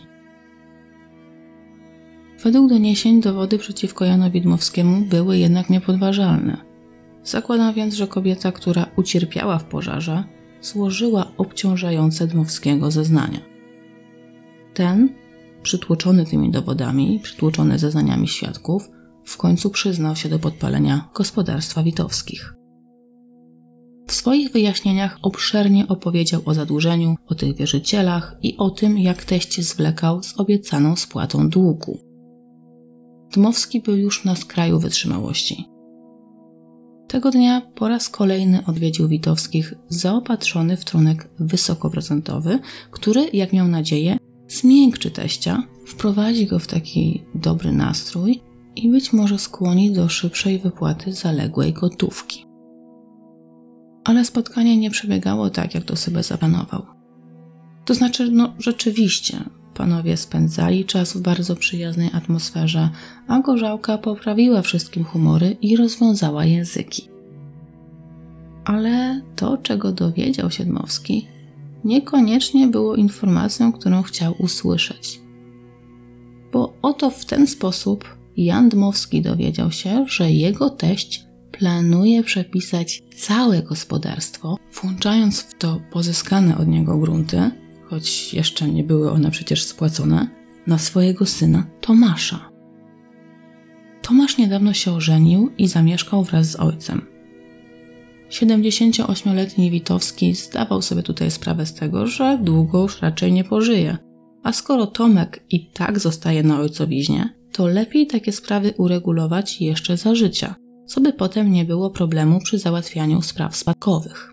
Według doniesień dowody przeciwko Janowi Dmowskiemu były jednak niepodważalne. Zakładam więc, że kobieta, która ucierpiała w pożarze, złożyła obciążające Dmowskiego zeznania. Ten, przytłoczony tymi dowodami, przytłoczony zeznaniami świadków, w końcu przyznał się do podpalenia gospodarstwa Witowskich. W swoich wyjaśnieniach obszernie opowiedział o zadłużeniu, o tych wierzycielach i o tym, jak teść zwlekał z obiecaną spłatą długu. Dmowski był już na skraju wytrzymałości. Tego dnia po raz kolejny odwiedził Witowskich zaopatrzony w trunek wysokoprocentowy, który, jak miał nadzieję, zmiękczy teścia, wprowadzi go w taki dobry nastrój i być może skłoni do szybszej wypłaty zaległej gotówki. Ale spotkanie nie przebiegało tak, jak to sobie zaplanował. To znaczy, rzeczywiście, panowie spędzali czas w bardzo przyjaznej atmosferze, a gorzałka poprawiła wszystkim humory i rozwiązała języki. Ale to, czego dowiedział się Dmowski, niekoniecznie było informacją, którą chciał usłyszeć. Bo oto w ten sposób Jan Dmowski dowiedział się, że jego teść planuje przepisać całe gospodarstwo, włączając w to pozyskane od niego grunty, choć jeszcze nie były one przecież spłacone, na swojego syna Tomasza. Tomasz niedawno się ożenił i zamieszkał wraz z ojcem. 78-letni Witowski zdawał sobie tutaj sprawę z tego, że długo już raczej nie pożyje, a skoro Tomek i tak zostaje na ojcowiźnie, to lepiej takie sprawy uregulować jeszcze za życia, co by potem nie było problemu przy załatwianiu spraw spadkowych.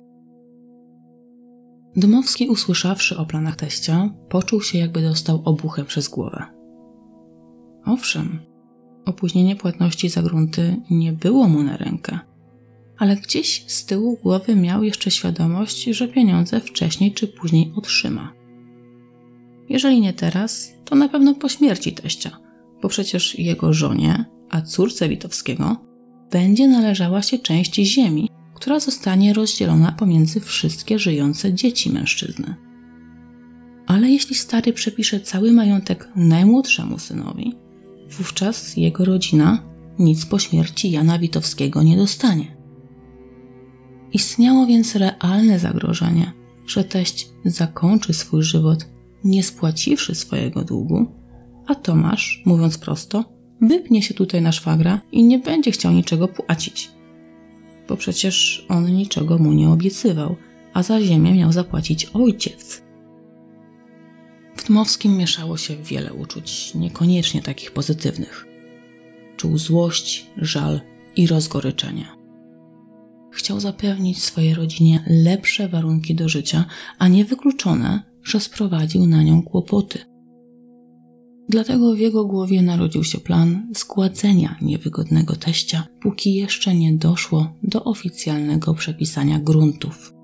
Dmowski, usłyszawszy o planach teścia, poczuł się, jakby dostał obuchem przez głowę. Owszem, opóźnienie płatności za grunty nie było mu na rękę, ale gdzieś z tyłu głowy miał jeszcze świadomość, że pieniądze wcześniej czy później otrzyma. Jeżeli nie teraz, to na pewno po śmierci teścia, bo przecież jego żonie, a córce Witowskiego, będzie należała się część ziemi, która zostanie rozdzielona pomiędzy wszystkie żyjące dzieci mężczyzny. Ale jeśli stary przepisze cały majątek najmłodszemu synowi, wówczas jego rodzina nic po śmierci Jana Witowskiego nie dostanie. Istniało więc realne zagrożenie, że teść zakończy swój żywot nie spłaciwszy swojego długu, a Tomasz, mówiąc prosto, wypnie się tutaj na szwagra i nie będzie chciał niczego płacić. Bo przecież on niczego mu nie obiecywał, a za ziemię miał zapłacić ojciec. W Dmowskim mieszało się wiele uczuć, niekoniecznie takich pozytywnych. Czuł złość, żal i rozgoryczenie. Chciał zapewnić swojej rodzinie lepsze warunki do życia, a nie wykluczone, że sprowadził na nią kłopoty. Dlatego w jego głowie narodził się plan zgładzenia niewygodnego teścia, póki jeszcze nie doszło do oficjalnego przepisania gruntów.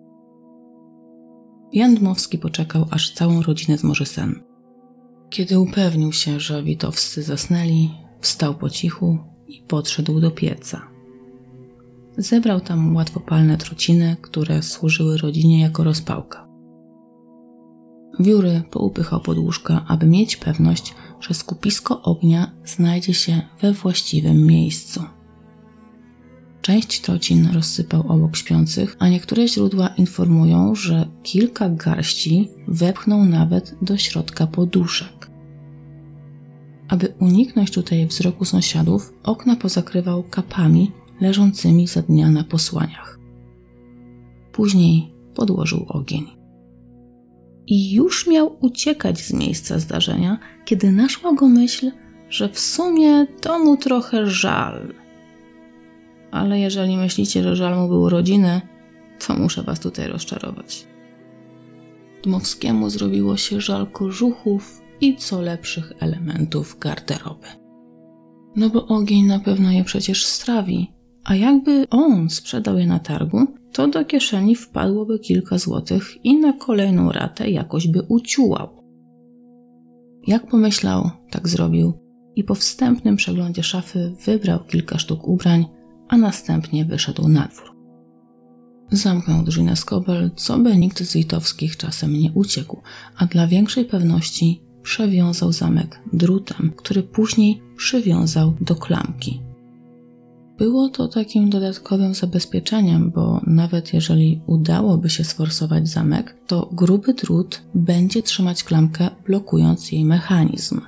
Jan Dmowski poczekał, aż całą rodzinę zmoży sen. Kiedy upewnił się, że Witowscy zasnęli, wstał po cichu i podszedł do pieca. Zebrał tam łatwopalne trociny, które służyły rodzinie jako rozpałka. Wióry poupychał pod łóżka, aby mieć pewność, że skupisko ognia znajdzie się we właściwym miejscu. Część trocin rozsypał obok śpiących, a niektóre źródła informują, że kilka garści wepchnął nawet do środka poduszek. Aby uniknąć tutaj wzroku sąsiadów, okna pozakrywał kapami leżącymi za dnia na posłaniach. Później podłożył ogień. I już miał uciekać z miejsca zdarzenia, kiedy naszła go myśl, że w sumie to mu trochę żal. Ale jeżeli myślicie, że żal mu było rodziny, to muszę was tutaj rozczarować. Dmowskiemu zrobiło się żal kożuchów i co lepszych elementów garderoby. No bo ogień na pewno je przecież strawi, a jakby on sprzedał je na targu, to do kieszeni wpadłoby kilka złotych i na kolejną ratę jakoś by uciułał. Jak pomyślał, tak zrobił i po wstępnym przeglądzie szafy wybrał kilka sztuk ubrań, a następnie wyszedł na dwór. Zamknął drzwi na skobel, co by nikt z Witowskich czasem nie uciekł, a dla większej pewności przewiązał zamek drutem, który później przywiązał do klamki. Było to takim dodatkowym zabezpieczeniem, bo nawet jeżeli udałoby się sforsować zamek, to gruby drut będzie trzymać klamkę, blokując jej mechanizm.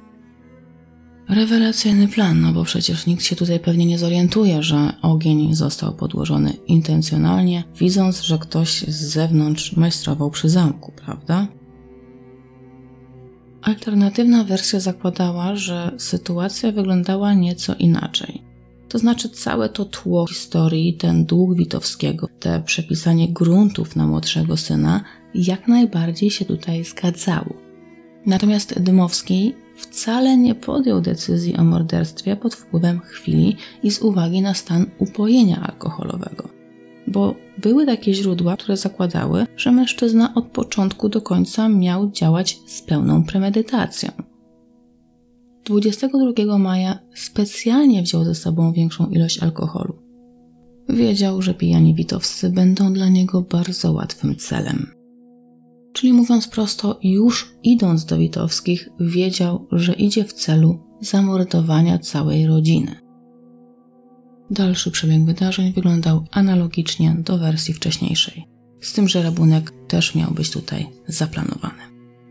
Rewelacyjny plan, no bo przecież nikt się tutaj pewnie nie zorientuje, że ogień został podłożony intencjonalnie, widząc, że ktoś z zewnątrz majstrował przy zamku, prawda? Alternatywna wersja zakładała, że sytuacja wyglądała nieco inaczej. To znaczy całe to tło historii, ten dług Witowskiego, te przepisanie gruntów na młodszego syna jak najbardziej się tutaj zgadzało. Natomiast Dmowski wcale nie podjął decyzji o morderstwie pod wpływem chwili i z uwagi na stan upojenia alkoholowego. Bo były takie źródła, które zakładały, że mężczyzna od początku do końca miał działać z pełną premedytacją. 22 maja specjalnie wziął ze sobą większą ilość alkoholu. Wiedział, że pijani Witowscy będą dla niego bardzo łatwym celem. Czyli mówiąc prosto, już idąc do Witowskich wiedział, że idzie w celu zamordowania całej rodziny. Dalszy przebieg wydarzeń wyglądał analogicznie do wersji wcześniejszej, z tym, że rabunek też miał być tutaj zaplanowany.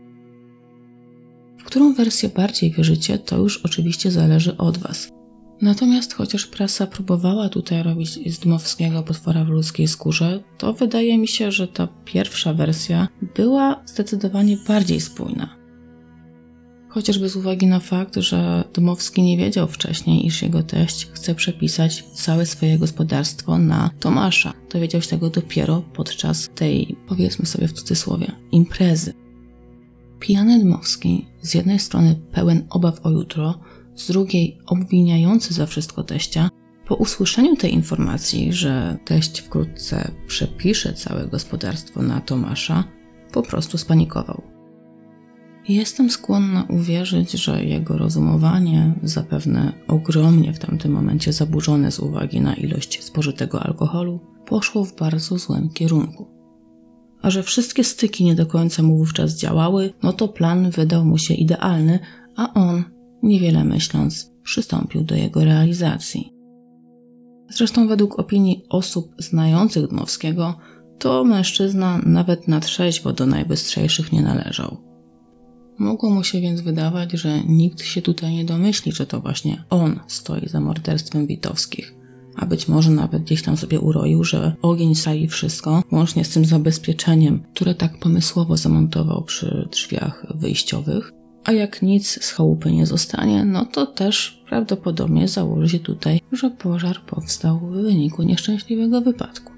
W którą wersję bardziej wierzycie, to już oczywiście zależy od Was. Natomiast chociaż prasa próbowała tutaj robić z Dmowskiego potwora w ludzkiej skórze, to wydaje mi się, że ta pierwsza wersja była zdecydowanie bardziej spójna. Chociażby z uwagi na fakt, że Dmowski nie wiedział wcześniej, iż jego teść chce przepisać całe swoje gospodarstwo na Tomasza. Dowiedział się tego dopiero podczas tej, powiedzmy sobie w cudzysłowie, imprezy. Pijany Dmowski, z jednej strony pełen obaw o jutro, z drugiej obwiniający za wszystko teścia, po usłyszeniu tej informacji, że teść wkrótce przepisze całe gospodarstwo na Tomasza, po prostu spanikował. Jestem skłonna uwierzyć, że jego rozumowanie, zapewne ogromnie w tamtym momencie zaburzone z uwagi na ilość spożytego alkoholu, poszło w bardzo złym kierunku. A że wszystkie styki nie do końca mu wówczas działały, no to plan wydał mu się idealny, a on, niewiele myśląc, przystąpił do jego realizacji. Zresztą według opinii osób znających Dmowskiego, to mężczyzna nawet na trzeźwo do najbystrzejszych nie należał. Mogło mu się więc wydawać, że nikt się tutaj nie domyśli, że to właśnie on stoi za morderstwem Witowskich, a być może nawet gdzieś tam sobie uroił, że ogień sali wszystko, łącznie z tym zabezpieczeniem, które tak pomysłowo zamontował przy drzwiach wyjściowych, a jak nic z chałupy nie zostanie, no to też prawdopodobnie założy się tutaj, że pożar powstał w wyniku nieszczęśliwego wypadku.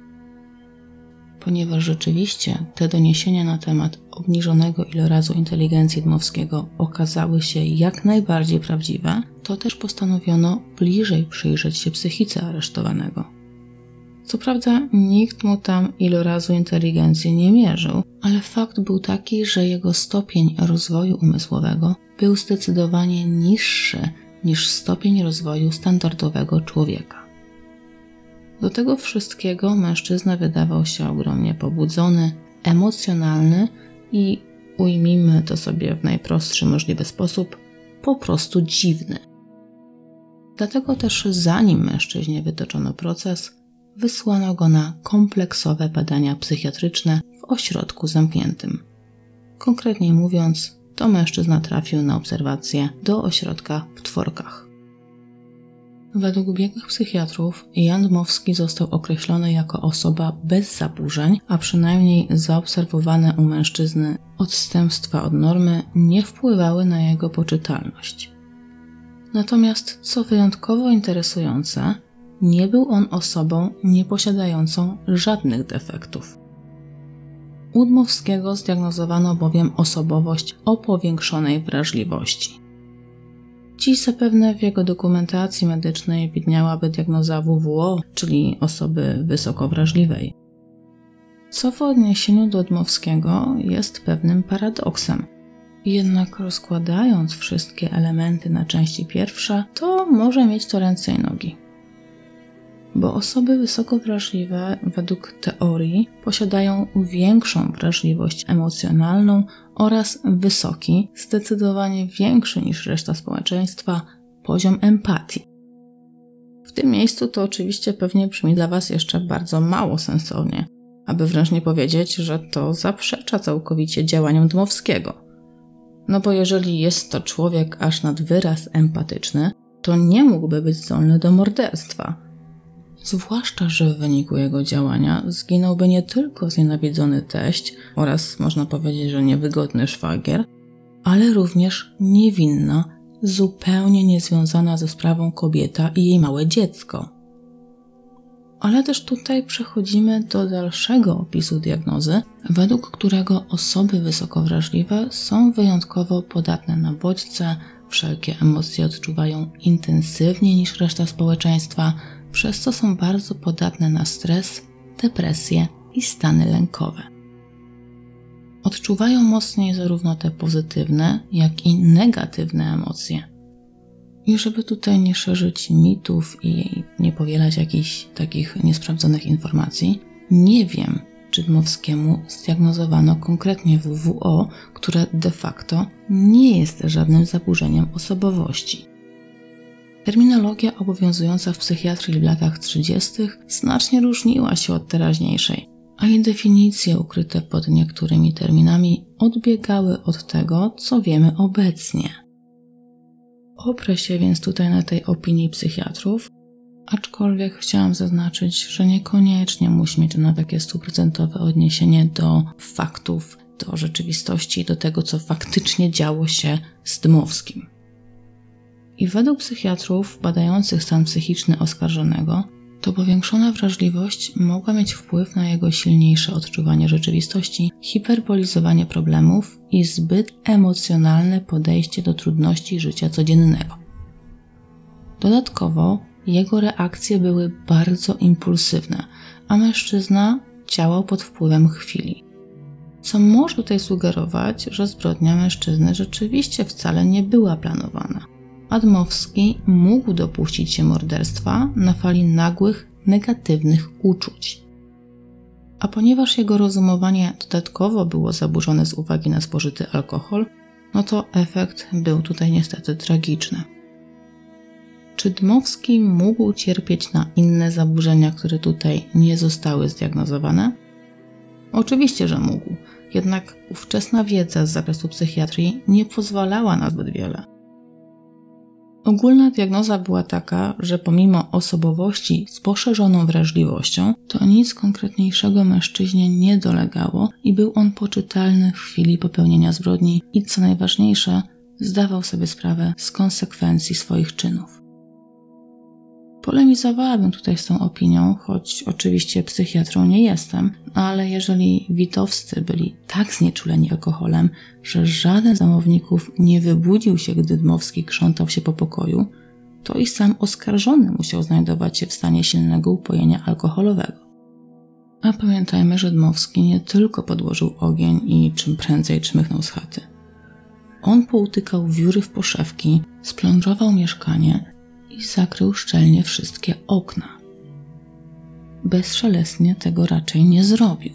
Ponieważ rzeczywiście te doniesienia na temat obniżonego ilorazu inteligencji Dmowskiego okazały się jak najbardziej prawdziwe, to też postanowiono bliżej przyjrzeć się psychice aresztowanego. Co prawda nikt mu tam ilorazu inteligencji nie mierzył, ale fakt był taki, że jego stopień rozwoju umysłowego był zdecydowanie niższy niż stopień rozwoju standardowego człowieka. Do tego wszystkiego mężczyzna wydawał się ogromnie pobudzony, emocjonalny i, ujmijmy to sobie w najprostszy możliwy sposób, po prostu dziwny. Dlatego też zanim mężczyźnie wytoczono proces, wysłano go na kompleksowe badania psychiatryczne w ośrodku zamkniętym. Konkretniej mówiąc, to mężczyzna trafił na obserwację do ośrodka w Tworkach. Według biegłych psychiatrów Jan Dmowski został określony jako osoba bez zaburzeń, a przynajmniej zaobserwowane u mężczyzny odstępstwa od normy nie wpływały na jego poczytalność. Natomiast, co wyjątkowo interesujące, nie był on osobą nieposiadającą żadnych defektów. U Dmowskiego zdiagnozowano bowiem osobowość o powiększonej wrażliwości. Dziś zapewne w jego dokumentacji medycznej widniałaby diagnoza WWO, czyli osoby wysoko wrażliwej. Co w odniesieniu do Dmowskiego jest pewnym paradoksem. Jednak rozkładając wszystkie elementy na części pierwsze, to może mieć to ręce i nogi. Bo osoby wysoko wrażliwe, według teorii, posiadają większą wrażliwość emocjonalną oraz wysoki, zdecydowanie większy niż reszta społeczeństwa, poziom empatii. W tym miejscu to oczywiście pewnie brzmi dla Was jeszcze bardzo mało sensownie, aby wręcz nie powiedzieć, że to zaprzecza całkowicie działaniom Dmowskiego. No bo jeżeli jest to człowiek aż nad wyraz empatyczny, to nie mógłby być zdolny do morderstwa. Zwłaszcza, że w wyniku jego działania zginąłby nie tylko znienawidzony teść oraz, można powiedzieć, że niewygodny szwagier, ale również niewinna, zupełnie niezwiązana ze sprawą kobieta i jej małe dziecko. Ale też tutaj przechodzimy do dalszego opisu diagnozy, według którego osoby wysoko wrażliwe są wyjątkowo podatne na bodźce, wszelkie emocje odczuwają intensywniej niż reszta społeczeństwa, przez co są bardzo podatne na stres, depresję i stany lękowe. Odczuwają mocniej zarówno te pozytywne, jak i negatywne emocje. I żeby tutaj nie szerzyć mitów i nie powielać jakichś takich niesprawdzonych informacji, nie wiem, czy Dmowskiemu zdiagnozowano konkretnie WWO, które de facto nie jest żadnym zaburzeniem osobowości. Terminologia obowiązująca w psychiatrii w latach 30. znacznie różniła się od teraźniejszej, a jej definicje ukryte pod niektórymi terminami odbiegały od tego, co wiemy obecnie. Oprę się więc tutaj na tej opinii psychiatrów, aczkolwiek chciałam zaznaczyć, że niekoniecznie musi mieć ona takie 100% odniesienie do faktów, do rzeczywistości, do tego, co faktycznie działo się z Dmowskim. I według psychiatrów badających stan psychiczny oskarżonego, to powiększona wrażliwość mogła mieć wpływ na jego silniejsze odczuwanie rzeczywistości, hiperbolizowanie problemów i zbyt emocjonalne podejście do trudności życia codziennego. Dodatkowo jego reakcje były bardzo impulsywne, a mężczyzna działał pod wpływem chwili. Co może tutaj sugerować, że zbrodnia mężczyzny rzeczywiście wcale nie była planowana. A Dmowski mógł dopuścić się morderstwa na fali nagłych, negatywnych uczuć. A ponieważ jego rozumowanie dodatkowo było zaburzone z uwagi na spożyty alkohol, no to efekt był tutaj niestety tragiczny. Czy Dmowski mógł cierpieć na inne zaburzenia, które tutaj nie zostały zdiagnozowane? Oczywiście, że mógł, jednak ówczesna wiedza z zakresu psychiatrii nie pozwalała na zbyt wiele. Ogólna diagnoza była taka, że pomimo osobowości z poszerzoną wrażliwością, to nic konkretniejszego mężczyźnie nie dolegało i był on poczytalny w chwili popełnienia zbrodni i co najważniejsze, zdawał sobie sprawę z konsekwencji swoich czynów. Polemizowałabym tutaj z tą opinią, choć oczywiście psychiatrą nie jestem, ale jeżeli witowscy byli tak znieczuleni alkoholem, że żaden z domowników nie wybudził się, gdy Dmowski krzątał się po pokoju, to i sam oskarżony musiał znajdować się w stanie silnego upojenia alkoholowego. A pamiętajmy, że Dmowski nie tylko podłożył ogień i czym prędzej czmychnął z chaty. On poutykał wióry w poszewki, splądrował mieszkanie i zakrył szczelnie wszystkie okna. Bezszelestnie tego raczej nie zrobił.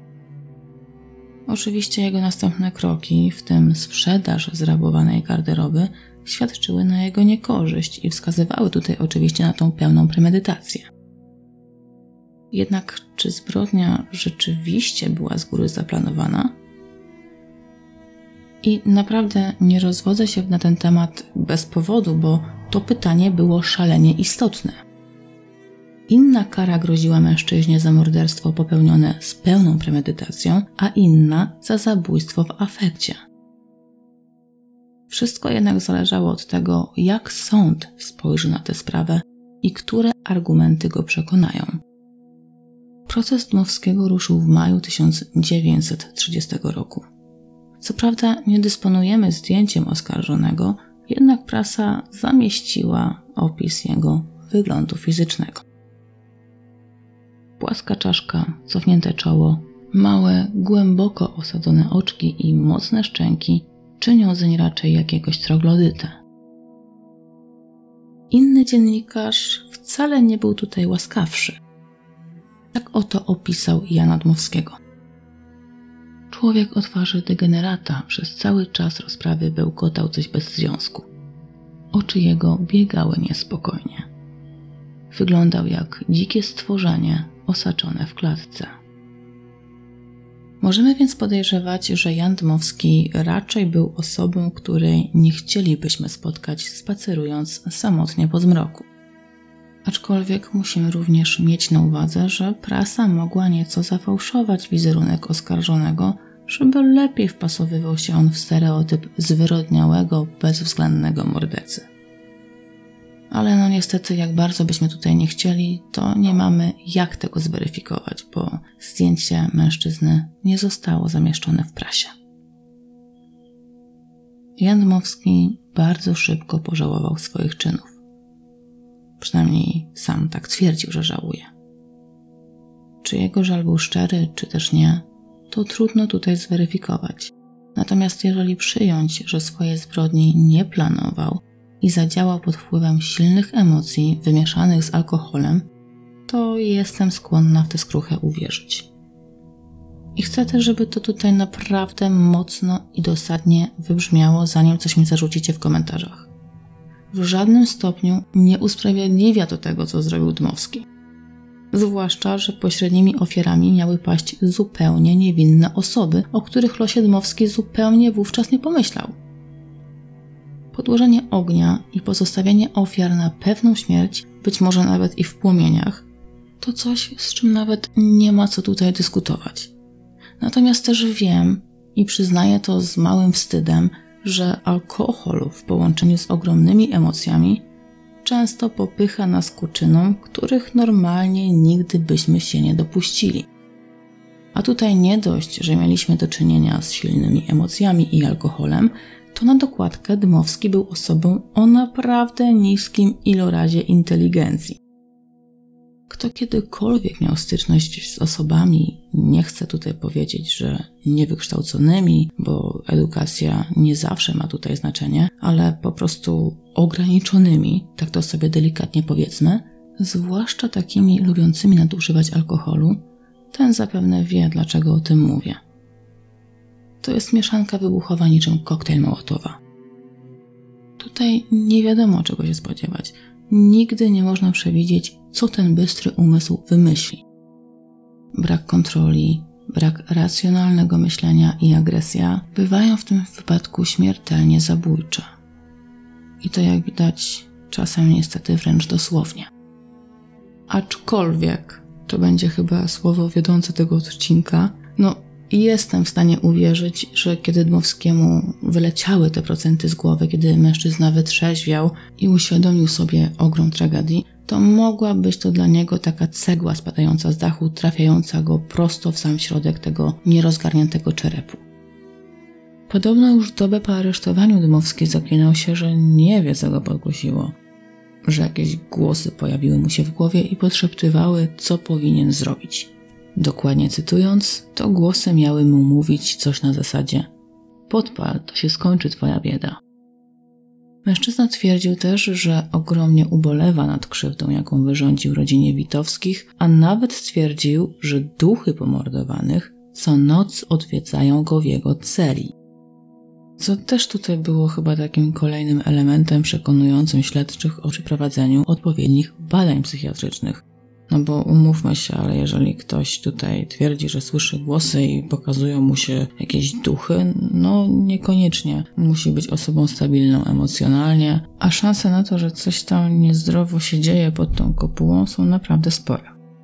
Oczywiście jego następne kroki, w tym sprzedaż zrabowanej garderoby, świadczyły na jego niekorzyść i wskazywały tutaj oczywiście na tą pełną premedytację. Jednak czy zbrodnia rzeczywiście była z góry zaplanowana? I naprawdę nie rozwodzę się na ten temat bez powodu, bo to pytanie było szalenie istotne. Inna kara groziła mężczyźnie za morderstwo popełnione z pełną premedytacją, a inna za zabójstwo w afekcie. Wszystko jednak zależało od tego, jak sąd spojrzy na tę sprawę i które argumenty go przekonają. Proces Dmowskiego ruszył w maju 1930 roku. Co prawda nie dysponujemy zdjęciem oskarżonego, jednak prasa zamieściła opis jego wyglądu fizycznego. Płaska czaszka, cofnięte czoło, małe, głęboko osadzone oczki i mocne szczęki czynią zeń raczej jakiegoś troglodytę. Inny dziennikarz wcale nie był tutaj łaskawszy. Tak oto opisał Jana Dmowskiego. Człowiek o twarzy degenerata przez cały czas rozprawy bełkotał coś bez związku. Oczy jego biegały niespokojnie. Wyglądał jak dzikie stworzenie osaczone w klatce. Możemy więc podejrzewać, że Jan Dmowski raczej był osobą, której nie chcielibyśmy spotkać spacerując samotnie po zmroku. Aczkolwiek musimy również mieć na uwadze, że prasa mogła nieco zafałszować wizerunek oskarżonego, żeby lepiej wpasowywał się on w stereotyp zwyrodniałego, bezwzględnego mordercy. Ale niestety, jak bardzo byśmy tutaj nie chcieli, to nie mamy jak tego zweryfikować, bo zdjęcie mężczyzny nie zostało zamieszczone w prasie. Jan Dmowski bardzo szybko pożałował swoich czynów. Przynajmniej sam tak twierdził, że żałuje. Czy jego żal był szczery, czy też nie, to trudno tutaj zweryfikować. Natomiast jeżeli przyjąć, że swoje zbrodni nie planował i zadziałał pod wpływem silnych emocji wymieszanych z alkoholem, to jestem skłonna w tę skruchę uwierzyć. I chcę też, żeby to tutaj naprawdę mocno i dosadnie wybrzmiało, zanim coś mi zarzucicie w komentarzach. W żadnym stopniu nie usprawiedliwia to tego, co zrobił Dmowski. Zwłaszcza, że pośrednimi ofiarami miały paść zupełnie niewinne osoby, o których losie Dmowski zupełnie wówczas nie pomyślał. Podłożenie ognia i pozostawienie ofiar na pewną śmierć, być może nawet i w płomieniach, to coś, z czym nawet nie ma co tutaj dyskutować. Natomiast też wiem i przyznaję to z małym wstydem, że alkohol w połączeniu z ogromnymi emocjami często popycha nas ku czynom, których normalnie nigdy byśmy się nie dopuścili. A tutaj nie dość, że mieliśmy do czynienia z silnymi emocjami i alkoholem, to na dokładkę Dmowski był osobą o naprawdę niskim ilorazie inteligencji. Kto kiedykolwiek miał styczność z osobami, nie chcę tutaj powiedzieć, że niewykształconymi, bo edukacja nie zawsze ma tutaj znaczenie, ale po prostu ograniczonymi, tak to sobie delikatnie powiedzmy, zwłaszcza takimi lubiącymi nadużywać alkoholu, ten zapewne wie, dlaczego o tym mówię. To jest mieszanka wybuchowa niczym koktajl Mołotowa. Tutaj nie wiadomo, czego się spodziewać. Nigdy nie można przewidzieć, co ten bystry umysł wymyśli. Brak kontroli, brak racjonalnego myślenia i agresja bywają w tym wypadku śmiertelnie zabójcze. I to, jak widać, czasem niestety wręcz dosłownie. Aczkolwiek, to będzie chyba słowo wiodące tego odcinka, jestem w stanie uwierzyć, że kiedy Dmowskiemu wyleciały te procenty z głowy, kiedy mężczyzna wytrzeźwiał i uświadomił sobie ogrom tragedii, to mogła być to dla niego taka cegła spadająca z dachu, trafiająca go prosto w sam środek tego nierozgarniętego czerepu. Podobno już dobę po aresztowaniu Dmowski zaklinał się, że nie wie, co go podkusiło, że jakieś głosy pojawiły mu się w głowie i podszeptywały, co powinien zrobić. Dokładnie cytując, to głosy miały mu mówić coś na zasadzie: podpal, to się skończy twoja bieda. Mężczyzna twierdził też, że ogromnie ubolewa nad krzywdą, jaką wyrządził rodzinie Witowskich, a nawet twierdził, że duchy pomordowanych co noc odwiedzają go w jego celi. Co też tutaj było chyba takim kolejnym elementem przekonującym śledczych o przeprowadzeniu odpowiednich badań psychiatrycznych. Bo umówmy się, ale jeżeli ktoś tutaj twierdzi, że słyszy głosy i pokazują mu się jakieś duchy, niekoniecznie musi być osobą stabilną emocjonalnie, a szanse na to, że coś tam niezdrowo się dzieje pod tą kopułą, są naprawdę spore.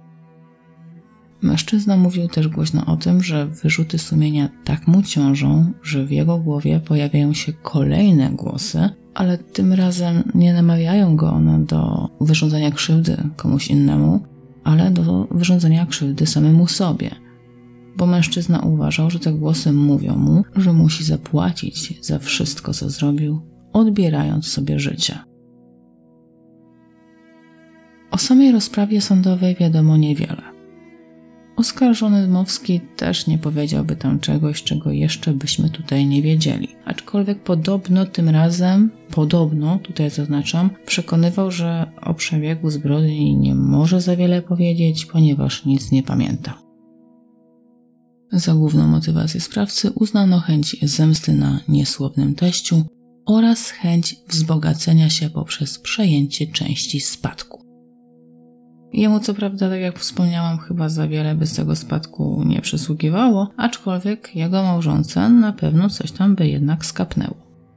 Mężczyzna mówił też głośno o tym, że wyrzuty sumienia tak mu ciążą, że w jego głowie pojawiają się kolejne głosy, ale tym razem nie namawiają go one do wyrządzenia krzywdy komuś innemu, ale do wyrządzenia krzywdy samemu sobie. Bo mężczyzna uważał, że te głosy mówią mu, że musi zapłacić za wszystko, co zrobił, odbierając sobie życie. O samej rozprawie sądowej wiadomo niewiele. Oskarżony Dmowski też nie powiedziałby tam czegoś, czego jeszcze byśmy tutaj nie wiedzieli. Aczkolwiek podobno tym razem, tutaj zaznaczam, przekonywał, że o przebiegu zbrodni nie może za wiele powiedzieć, ponieważ nic nie pamięta. Za główną motywację sprawcy uznano chęć zemsty na niesłownym teściu oraz chęć wzbogacenia się poprzez przejęcie części spadku. Jemu co prawda, tak jak wspomniałam, chyba za wiele by z tego spadku nie przysługiwało, aczkolwiek jego małżonce na pewno coś tam by jednak skapnęło.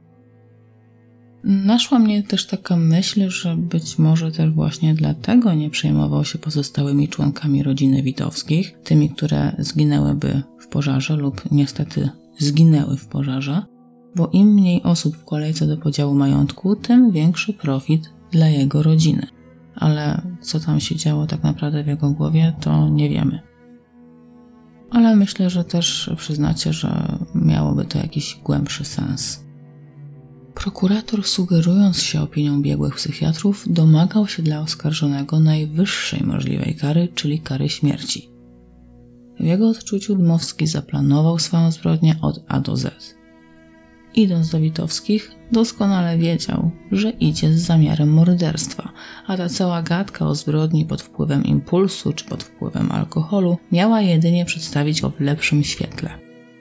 Naszła mnie też taka myśl, że być może też właśnie dlatego nie przejmował się pozostałymi członkami rodziny Witowskich, tymi, które zginęłyby w pożarze lub niestety zginęły w pożarze, bo im mniej osób w kolejce do podziału majątku, tym większy profit dla jego rodziny. Ale co tam się działo tak naprawdę w jego głowie, to nie wiemy. Ale myślę, że też przyznacie, że miałoby to jakiś głębszy sens. Prokurator, sugerując się opinią biegłych psychiatrów, domagał się dla oskarżonego najwyższej możliwej kary, czyli kary śmierci. W jego odczuciu Dmowski zaplanował swoją zbrodnię od A do Z. Idąc do Witowskich, doskonale wiedział, że idzie z zamiarem morderstwa, a ta cała gadka o zbrodni pod wpływem impulsu czy pod wpływem alkoholu miała jedynie przedstawić go w lepszym świetle.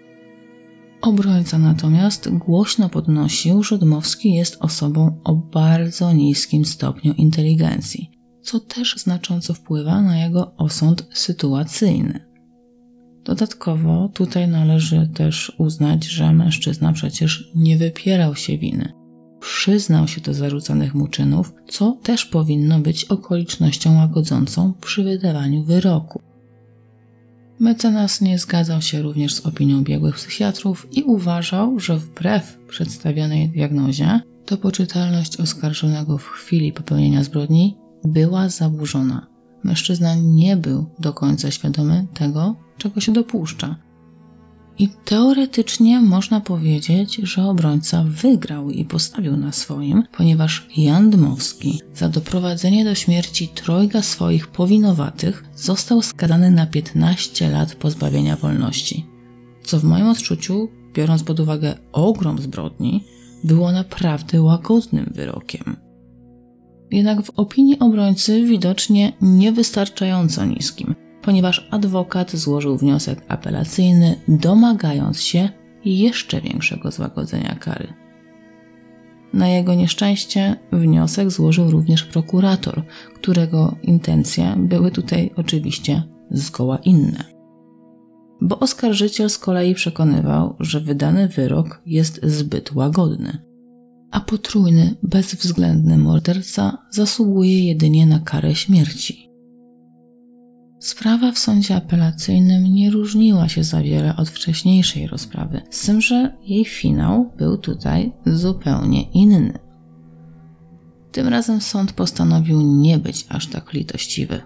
Obrońca natomiast głośno podnosił, że Dmowski jest osobą o bardzo niskim stopniu inteligencji, co też znacząco wpływa na jego osąd sytuacyjny. Dodatkowo tutaj należy też uznać, że mężczyzna przecież nie wypierał się winy. Przyznał się do zarzucanych mu czynów, co też powinno być okolicznością łagodzącą przy wydawaniu wyroku. Mecenas nie zgadzał się również z opinią biegłych psychiatrów i uważał, że wbrew przedstawionej diagnozie, to poczytalność oskarżonego w chwili popełnienia zbrodni była zaburzona. Mężczyzna nie był do końca świadomy tego, czego się dopuszcza. I teoretycznie można powiedzieć, że obrońca wygrał i postawił na swoim, ponieważ Jan Dmowski za doprowadzenie do śmierci trojga swoich powinowatych został skazany na 15 lat pozbawienia wolności, co w moim odczuciu, biorąc pod uwagę ogrom zbrodni, było naprawdę łagodnym wyrokiem. Jednak w opinii obrońcy widocznie niewystarczająco niskim, ponieważ adwokat złożył wniosek apelacyjny, domagając się jeszcze większego złagodzenia kary. Na jego nieszczęście wniosek złożył również prokurator, którego intencje były tutaj oczywiście zgoła inne. Bo oskarżyciel z kolei przekonywał, że wydany wyrok jest zbyt łagodny, a potrójny, bezwzględny morderca zasługuje jedynie na karę śmierci. Sprawa w sądzie apelacyjnym nie różniła się za wiele od wcześniejszej rozprawy, z tym, że jej finał był tutaj zupełnie inny. Tym razem sąd postanowił nie być aż tak litościwy.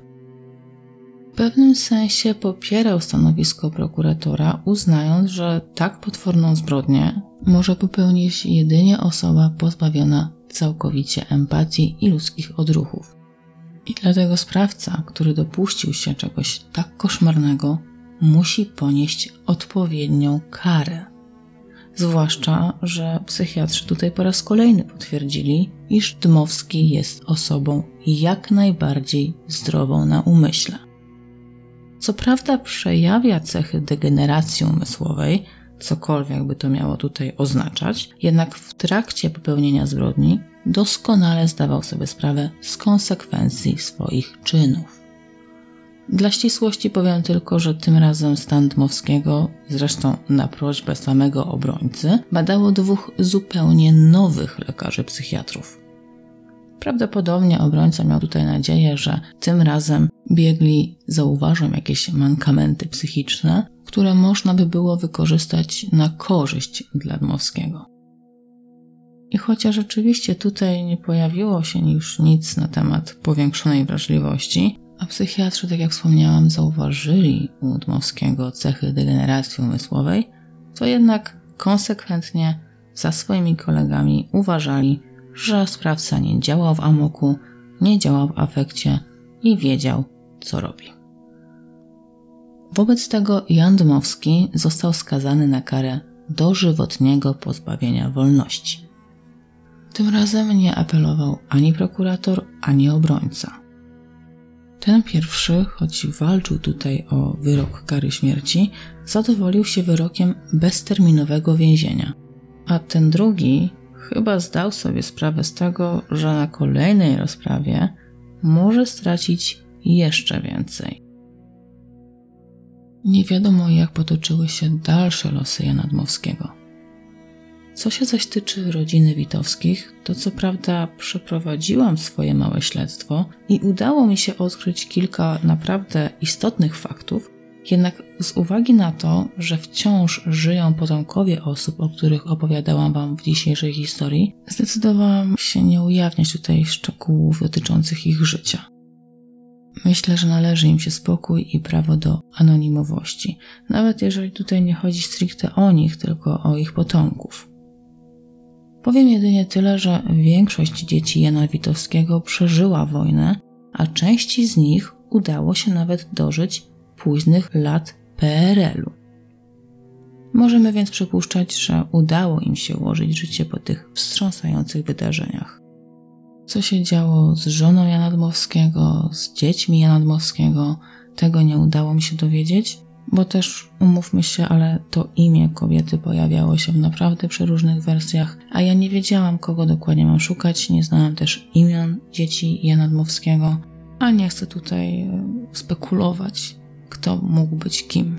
W pewnym sensie popierał stanowisko prokuratora, uznając, że tak potworną zbrodnię może popełnić jedynie osoba pozbawiona całkowicie empatii i ludzkich odruchów. I dlatego sprawca, który dopuścił się czegoś tak koszmarnego, musi ponieść odpowiednią karę. Zwłaszcza, że psychiatrzy tutaj po raz kolejny potwierdzili, iż Dmowski jest osobą jak najbardziej zdrową na umyśle. Co prawda przejawia cechy degeneracji umysłowej, cokolwiek by to miało tutaj oznaczać, jednak w trakcie popełnienia zbrodni doskonale zdawał sobie sprawę z konsekwencji swoich czynów. Dla ścisłości powiem tylko, że tym razem stan Dmowskiego, zresztą na prośbę samego obrońcy, badało 2 zupełnie nowych lekarzy psychiatrów. Prawdopodobnie obrońca miał tutaj nadzieję, że tym razem biegli zauważą jakieś mankamenty psychiczne, które można by było wykorzystać na korzyść dla Dmowskiego. I chociaż rzeczywiście tutaj nie pojawiło się już nic na temat powiększonej wrażliwości, a psychiatrzy, tak jak wspomniałam, zauważyli u Dmowskiego cechy degeneracji umysłowej, to jednak konsekwentnie za swoimi kolegami uważali, że sprawca nie działał w amoku, nie działał w afekcie i wiedział, co robi. Wobec tego Jan Dmowski został skazany na karę dożywotniego pozbawienia wolności. Tym razem nie apelował ani prokurator, ani obrońca. Ten pierwszy, choć walczył tutaj o wyrok kary śmierci, zadowolił się wyrokiem bezterminowego więzienia, a ten drugi chyba zdał sobie sprawę z tego, że na kolejnej rozprawie może stracić jeszcze więcej. Nie wiadomo, jak potoczyły się dalsze losy Jana Dmowskiego. Co się zaś tyczy rodziny Witowskich, to co prawda przeprowadziłam swoje małe śledztwo i udało mi się odkryć kilka naprawdę istotnych faktów, jednak z uwagi na to, że wciąż żyją potomkowie osób, o których opowiadałam Wam w dzisiejszej historii, zdecydowałam się nie ujawniać tutaj szczegółów dotyczących ich życia. Myślę, że należy im się spokój i prawo do anonimowości, nawet jeżeli tutaj nie chodzi stricte o nich, tylko o ich potomków. Powiem jedynie tyle, że większość dzieci Jana Witowskiego przeżyła wojnę, a części z nich udało się nawet dożyć późnych lat PRL-u. Możemy więc przypuszczać, że udało im się ułożyć życie po tych wstrząsających wydarzeniach. Co się działo z żoną Jana Dmowskiego, z dziećmi Jana Dmowskiego, tego nie udało mi się dowiedzieć, bo też, umówmy się, ale to imię kobiety pojawiało się w naprawdę przeróżnych wersjach, a ja nie wiedziałam, kogo dokładnie mam szukać, nie znałam też imion dzieci Jana Dmowskiego, a nie chcę tutaj spekulować, kto mógł być kim.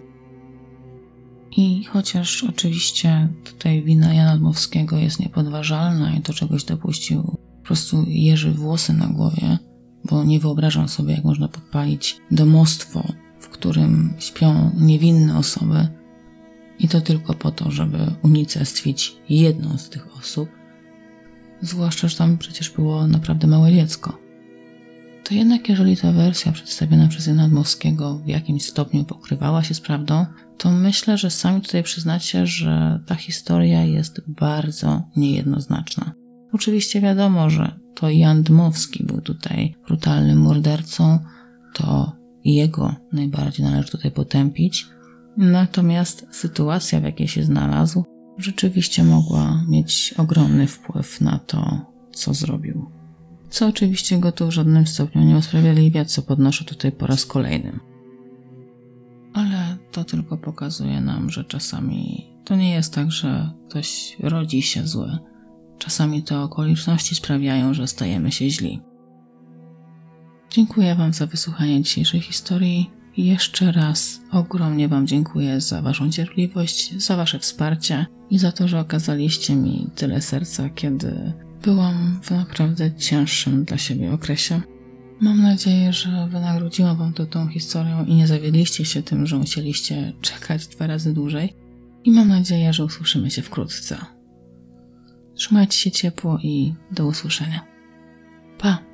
I chociaż oczywiście tutaj wina Jana Dmowskiego jest niepodważalna i do czegoś dopuścił po prostu jeży włosy na głowie, bo nie wyobrażam sobie, jak można podpalić domostwo, w którym śpią niewinne osoby i to tylko po to, żeby unicestwić jedną z tych osób, zwłaszcza, że tam przecież było naprawdę małe dziecko. To jednak jeżeli ta wersja przedstawiona przez Jana Dmowskiego w jakimś stopniu pokrywała się z prawdą, to myślę, że sami tutaj przyznacie, że ta historia jest bardzo niejednoznaczna. Oczywiście wiadomo, że to Jan Dmowski był tutaj brutalnym mordercą, to jego najbardziej należy tutaj potępić, natomiast sytuacja, w jakiej się znalazł, rzeczywiście mogła mieć ogromny wpływ na to, co zrobił. Co oczywiście go tu w żadnym stopniu nie usprawiedliwia, co podnoszę tutaj po raz kolejny. Ale to tylko pokazuje nam, że czasami to nie jest tak, że ktoś rodzi się zły. Czasami te okoliczności sprawiają, że stajemy się źli. Dziękuję Wam za wysłuchanie dzisiejszej historii. Jeszcze raz ogromnie Wam dziękuję za Waszą cierpliwość, za Wasze wsparcie i za to, że okazaliście mi tyle serca, kiedy byłam w naprawdę cięższym dla siebie okresie. Mam nadzieję, że wynagrodziłam Wam to tą historią i nie zawiedliście się tym, że musieliście czekać 2 razy dłużej. I mam nadzieję, że usłyszymy się wkrótce. Trzymajcie się ciepło i do usłyszenia. Pa!